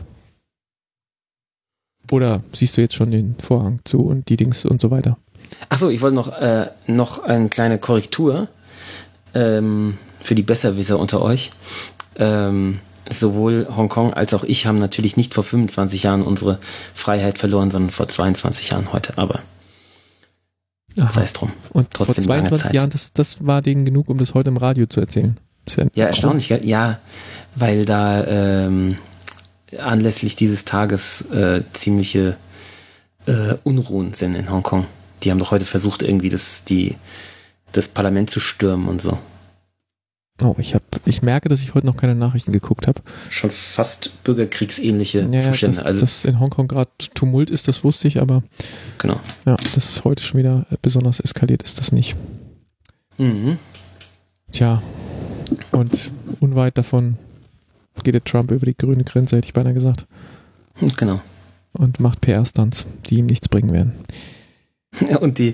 B: Oder siehst du jetzt schon den Vorhang zu und die Dings und so weiter?
A: Achso, ich wollte noch eine kleine Korrektur für die Besserwisser unter euch. Sowohl Hongkong als auch ich haben natürlich nicht vor 25 Jahren unsere Freiheit verloren, sondern vor 22 Jahren heute, aber sei es drum.
B: Und trotzdem vor 22 Jahren, das war denen genug, um das heute im Radio zu erzählen.
A: Ja, erstaunlich, gell? Ja, weil da anlässlich dieses Tages ziemliche Unruhen sind in Hongkong. Die haben doch heute versucht, irgendwie das Parlament zu stürmen und so.
B: Oh, ich merke, dass ich heute noch keine Nachrichten geguckt habe.
A: Schon fast bürgerkriegsähnliche Zustände.
B: Dass in Hongkong gerade Tumult ist, das wusste ich, aber
A: genau.
B: Ja, dass es heute schon wieder besonders eskaliert ist, das nicht.
A: Mhm.
B: Tja, und unweit davon geht der Trump über die grüne Grenze, hätte ich beinahe gesagt.
A: Genau.
B: Und macht PR-Stunts, die ihm nichts bringen werden.
A: Und die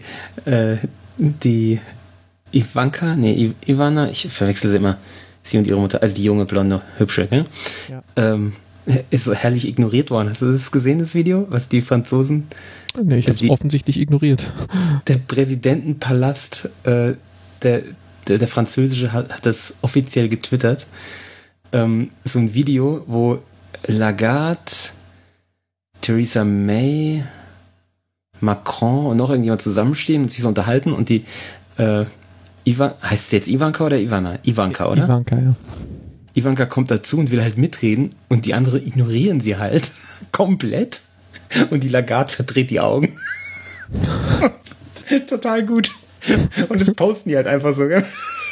A: Ivana, ich verwechsel sie immer, sie und ihre Mutter, also die junge, blonde, hübsche, gell? Ja. Ist so herrlich ignoriert worden. Hast du das gesehen, das Video? Was die Franzosen...
B: Nee, ich habe es offensichtlich ignoriert.
A: Der Präsidentenpalast, der französische hat das offiziell getwittert. So ein Video, wo Lagarde, Theresa May, Macron und noch irgendjemand zusammenstehen und sich so unterhalten und die heißt es jetzt Ivanka oder Ivana? Ivanka, oder?
B: Ivanka, ja.
A: Ivanka kommt dazu und will halt mitreden und die anderen ignorieren sie halt komplett und die Lagarde verdreht die Augen. Total gut. Und das posten die halt einfach so, gell?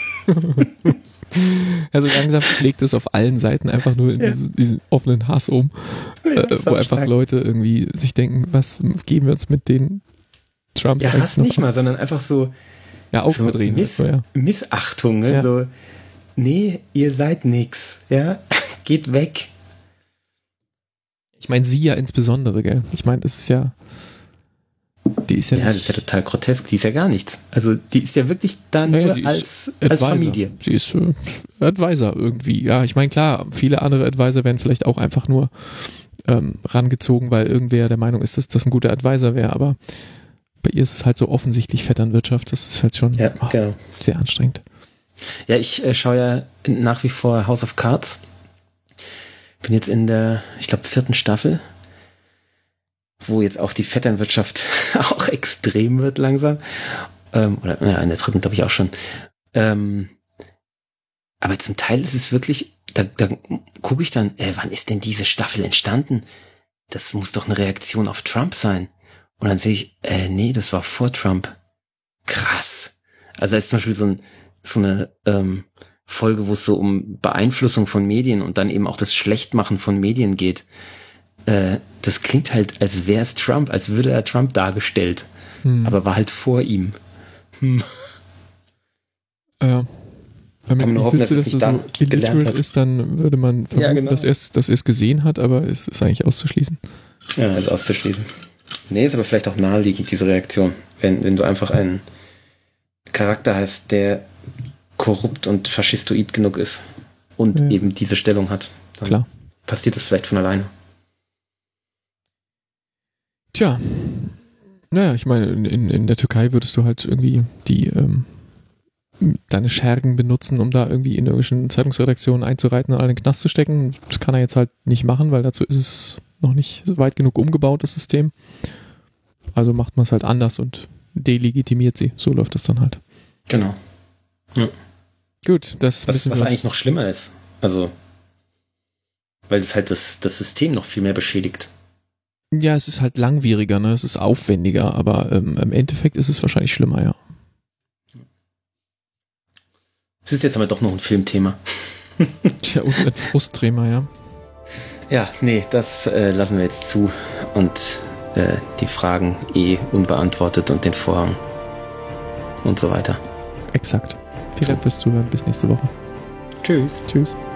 B: Also langsam schlägt es auf allen Seiten einfach nur in diesen offenen Hass um, wo einfach stark. Leute irgendwie sich denken, was geben wir uns mit den Trumps?
A: Ja, Hass nicht mal, sondern einfach so
B: aufdrehen.
A: Missachtung, ne? So, nee, ihr seid nix, ja, geht weg.
B: Ich meine, sie ja insbesondere, gell? Ich meine, das ist ja die ist ja
A: das ist ja total grotesk, die ist ja gar nichts. Also die ist ja wirklich da nur als Familie.
B: Sie ist Advisor irgendwie. Ja, ich meine, klar, viele andere Advisor werden vielleicht auch einfach nur rangezogen, weil irgendwer der Meinung ist, dass das ein guter Advisor wäre, aber bei ihr ist es halt so offensichtlich Vetternwirtschaft, das ist halt schon sehr anstrengend.
A: Ja, ich schaue ja nach wie vor House of Cards. Bin jetzt in der, ich glaube, 4. Staffel, wo jetzt auch die Vetternwirtschaft auch extrem wird langsam. Oder in der 3. glaube ich auch schon. Aber zum Teil ist es wirklich, da gucke ich dann, wann ist denn diese Staffel entstanden? Das muss doch eine Reaktion auf Trump sein. Und dann sehe ich, nee, das war vor Trump. Krass. Also als zum Beispiel so eine Folge, wo es so um Beeinflussung von Medien und dann eben auch das Schlechtmachen von Medien geht. Das klingt halt, als wäre es Trump, als würde er Trump dargestellt. Aber war halt vor ihm.
B: Ja. Wenn man
A: nur hoffen, dass es
B: das
A: nicht dann
B: so
A: gelernt hat.
B: ist, dann würde man vermuten, dass er es gesehen hat, aber es ist eigentlich auszuschließen.
A: Ja, ist auszuschließen. Nee, ist aber vielleicht auch naheliegend, diese Reaktion. Wenn du einfach einen Charakter hast, der korrupt und faschistoid genug ist und eben diese Stellung hat, dann passiert das vielleicht von alleine.
B: Tja, naja, ich meine, in der Türkei würdest du halt irgendwie deine Schergen benutzen, um da irgendwie in irgendwelchen Zeitungsredaktionen einzureiten und alle in den Knast zu stecken. Das kann er jetzt halt nicht machen, weil dazu ist es noch nicht weit genug umgebaut, das System. Also macht man es halt anders und delegitimiert sie. So läuft das dann halt.
A: Genau. Ja.
B: Gut, das
A: was eigentlich noch schlimmer ist. Also, weil es halt das System noch viel mehr beschädigt.
B: Ja, es ist halt langwieriger, ne? Es ist aufwendiger, aber im Endeffekt ist es wahrscheinlich schlimmer, ja.
A: Es ist jetzt aber doch noch ein Filmthema.
B: Tja, und ein Frustthema, ja.
A: Ja, nee, das lassen wir jetzt zu und die Fragen unbeantwortet und den Vorhang und so weiter.
B: Exakt. Vielen Dank fürs Zuhören. Bis nächste Woche.
A: Tschüss.
B: Tschüss.